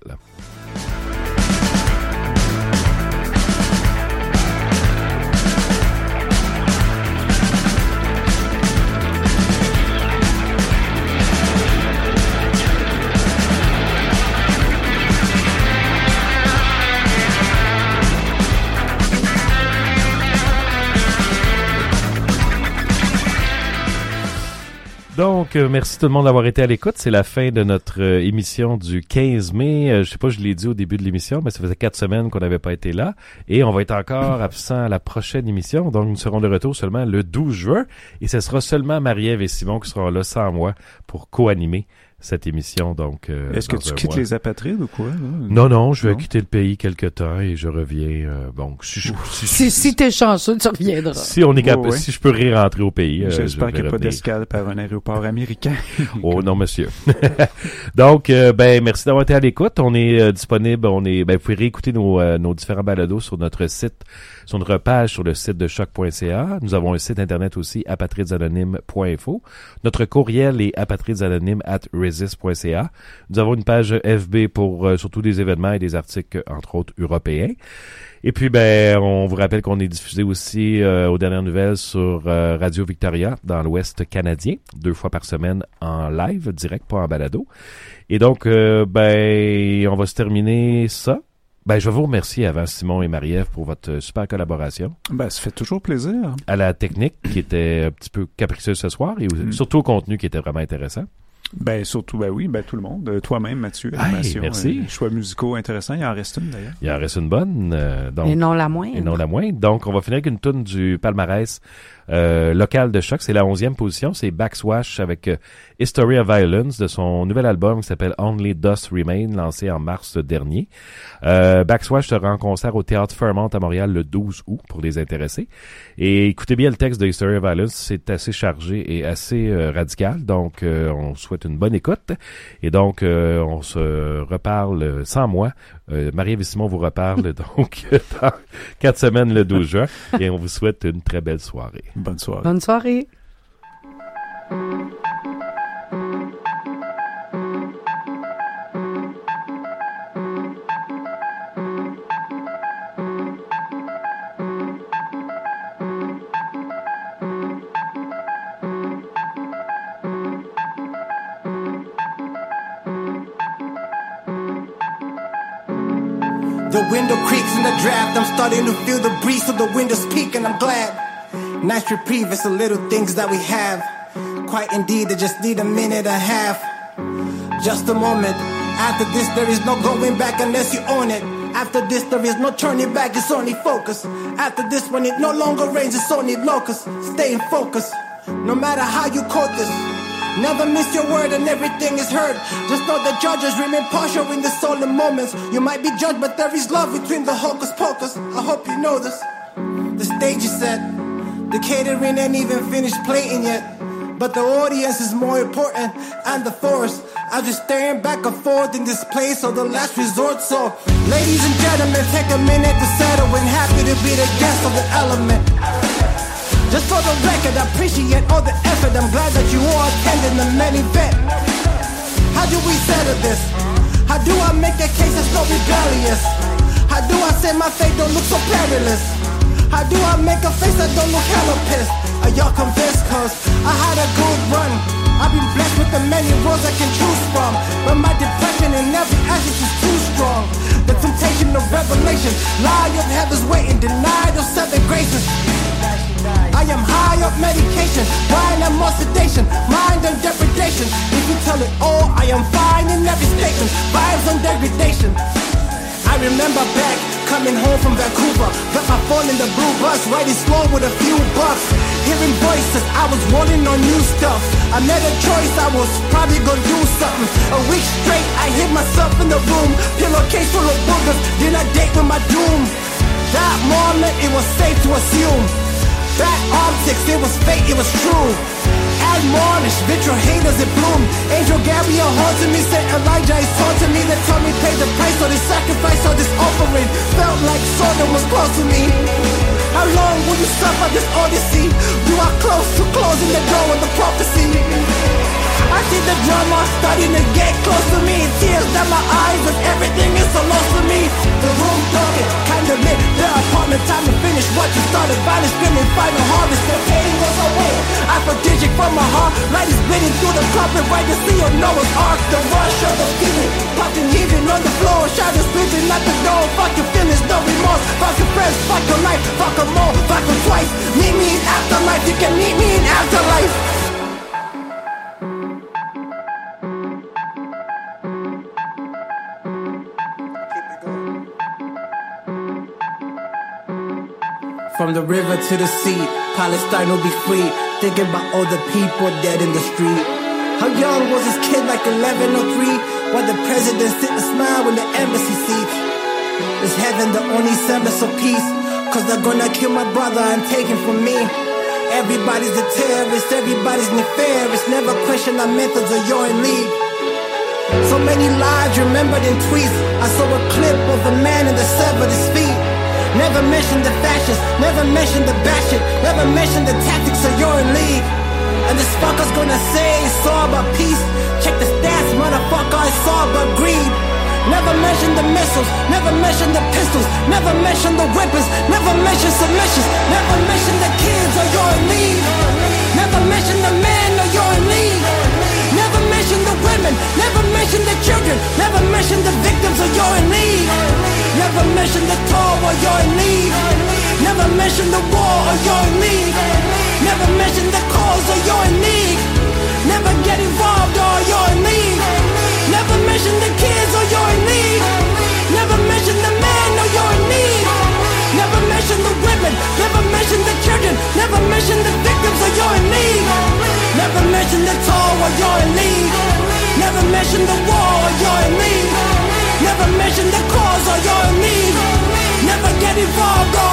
Donc, euh, merci tout le monde d'avoir été à l'écoute. C'est la fin de notre euh, émission du quinze mai. Euh, je sais pas, je l'ai dit au début de l'émission, mais ça faisait quatre semaines qu'on n'avait pas été là. Et on va être encore absent à la prochaine émission. Donc, nous serons de retour seulement le douze juin. Et ce sera seulement Marie-Ève et Simon qui seront là sans moi pour co-animer cette émission. Donc, euh, est-ce que tu quittes mois. les apatrides ou quoi? Là? Non, non, je vais non. quitter le pays quelque temps et je reviens. Euh, bon, si, je, si, si, si t'es chanceux, tu reviendras. Si on est capable, oh, ouais. si je peux rentrer au pays. Euh, J'espère qu'il n'y a revenir. pas d'escale par un aéroport américain. Oh non, monsieur. Donc, euh, ben, merci d'avoir été à l'écoute. On est euh, disponible. On est, ben, vous pouvez réécouter nos, euh, nos différents balados sur notre site, sur notre page sur le site de choc point c a. Nous avons un site internet aussi, apatridsanonymes point info. Notre courriel est apatridsanonymes at resist point c a. Nous avons une page F B pour euh, surtout des événements et des articles, entre autres, européens. Et puis, ben, on vous rappelle qu'on est diffusé aussi euh, aux dernières nouvelles sur euh, Radio Victoria dans l'Ouest canadien, deux fois par semaine en live, direct, pas en balado. Et donc, euh, ben, on va se terminer ça. Ben, je vais vous remercier avant Simon et Marie-Ève pour votre super collaboration. Ben, ça fait toujours plaisir. À la technique qui était un petit peu capricieuse ce soir et mm. surtout au contenu qui était vraiment intéressant. Ben, surtout, ben oui, ben tout le monde. Toi-même, Mathieu. Hey, merci. Euh, choix musicaux intéressants. Il en reste une, d'ailleurs. Il en reste une bonne. Euh, donc, et non la moindre. Et non la moindre. Donc, on va finir avec une toune du palmarès euh, local de Choc. C'est la onzième position. C'est Backswash avec euh, History of Violence de son nouvel album qui s'appelle Only Dust Remain, lancé en mars dernier. Euh, Backswash sera en concert au Théâtre Fairmont à Montréal le douze août pour les intéressés. Et écoutez bien le texte de History of Violence. C'est assez chargé et assez euh, radical. Donc, euh, on souhaite une bonne écoute. Et donc, euh, on se reparle sans moi. Euh, Marie-Ève et Simon vous reparlent donc dans quatre semaines le douze juin. Et on vous souhaite une très belle soirée. Bonne soirée. Bonne soirée. The window creaks in the draft. I'm starting to feel the breeze of the windows peak, and I'm glad. Nice reprieve, it's the little things that we have. Quite indeed, they just need a minute and a half. Just a moment. After this, there is no going back unless you own it. After this, there is no turning back, it's only focus. After this, when it no longer rains, it's only locusts. Stay in focus, no matter how you quote this. Never miss your word and everything is heard. Just know the judges remain partial in the solemn moments. You might be judged, but there is love between the hocus pocus. I hope you know this. The stage is set. The catering ain't even finished plating yet. But the audience is more important, and the force. I'm just staring back and forth in this place of the last resort. So, ladies and gentlemen, take a minute to settle and happy to be the guest of the element. Just for the record, I appreciate all the effort. I'm glad that you all attended the main event. How do we settle this? How do I make a case that's not rebellious? How do I say my fate don't look so perilous? How do I make a face that don't look hella pissed? Are y'all convinced? Cause I had a good run. I've been blessed with the many roads I can choose from. But my depression in every action is too strong. The temptation of revelation, lie of heaven's waiting, denied of seven graces. I am high up medication, wine and more sedation, mind and degradation. If you tell it all, I am fine in every statement, vibes on degradation. I remember back, coming home from Vancouver, got my phone in the blue bus, riding slow with a few bucks. Hearing voices, I was rolling on new stuff. I made a choice, I was probably gonna do something. A week straight, I hid myself in the room, pillowcase full of boogers, then I date with my doom. That moment, it was safe to assume. Bad optics, it was fate, it was true. admonish, vitriol haters it bloom. Angel Gabriel haunted me, said Elijah is taunting me. They told me pay the price for this sacrifice or this offering. Felt like Sodom was close to me. How long will you suffer this odyssey? You are close to closing the door of the prophecy. I see the drama starting to get close to me. Tears down my eyes as everything is so lost to me. The room talking, kinda lit, the apartment. Time to finish what you started. Violence screaming, final harvest. The pain goes away. I strategic from my heart. Light is bleeding through the carpet. Right to see your Noah's Ark. The rush of the feeling. Popping, heaving on the floor. Shadows sleeping at the door. Fuck your feelings, no remorse. Fuck your friends, fuck your life. Fuck them all, fuck them twice. Meet me in afterlife. You can meet me in afterlife. From the river to the sea, Palestine will be free. Thinking about all the people dead in the street. How young was this kid, like eleven or three? While the president sit and smile in the embassy seats. Is heaven the only semblance of peace? Cause they're gonna kill my brother and take him from me. Everybody's a terrorist, everybody's nefarious. Never question our methods or you're in league. So many lives remembered in tweets. I saw a clip of a man in the severed his feet. Never mentioned the fascists, never mentioned the bashing, never mentioned the tactics of you're in league. And this fucker's gonna say it's all about peace. Check the stats, motherfucker, it's all about greed. Never mentioned the missiles, never mentioned the pistols, never mentioned the weapons, never mentioned submissions, never mentioned the kids or you're in league. Never mentioned the men or you're in league. Never mentioned the women, never mentioned the children, never mentioned the victims or you're in league. Never mentioned the toll or you're in league. Never mentioned the war or you're in league. Never mentioned the cause or you're in league. Never get involved or you're in league. Never mentioned the kids or you're in league. Never mentioned the men or you're in league. Never mentioned the women, never mentioned the children, never mentioned the victims or you're in league. Never mentioned the toll or you're in league. Never mentioned the war or you're in league. Never mention the cause or you're in league. Never get involved or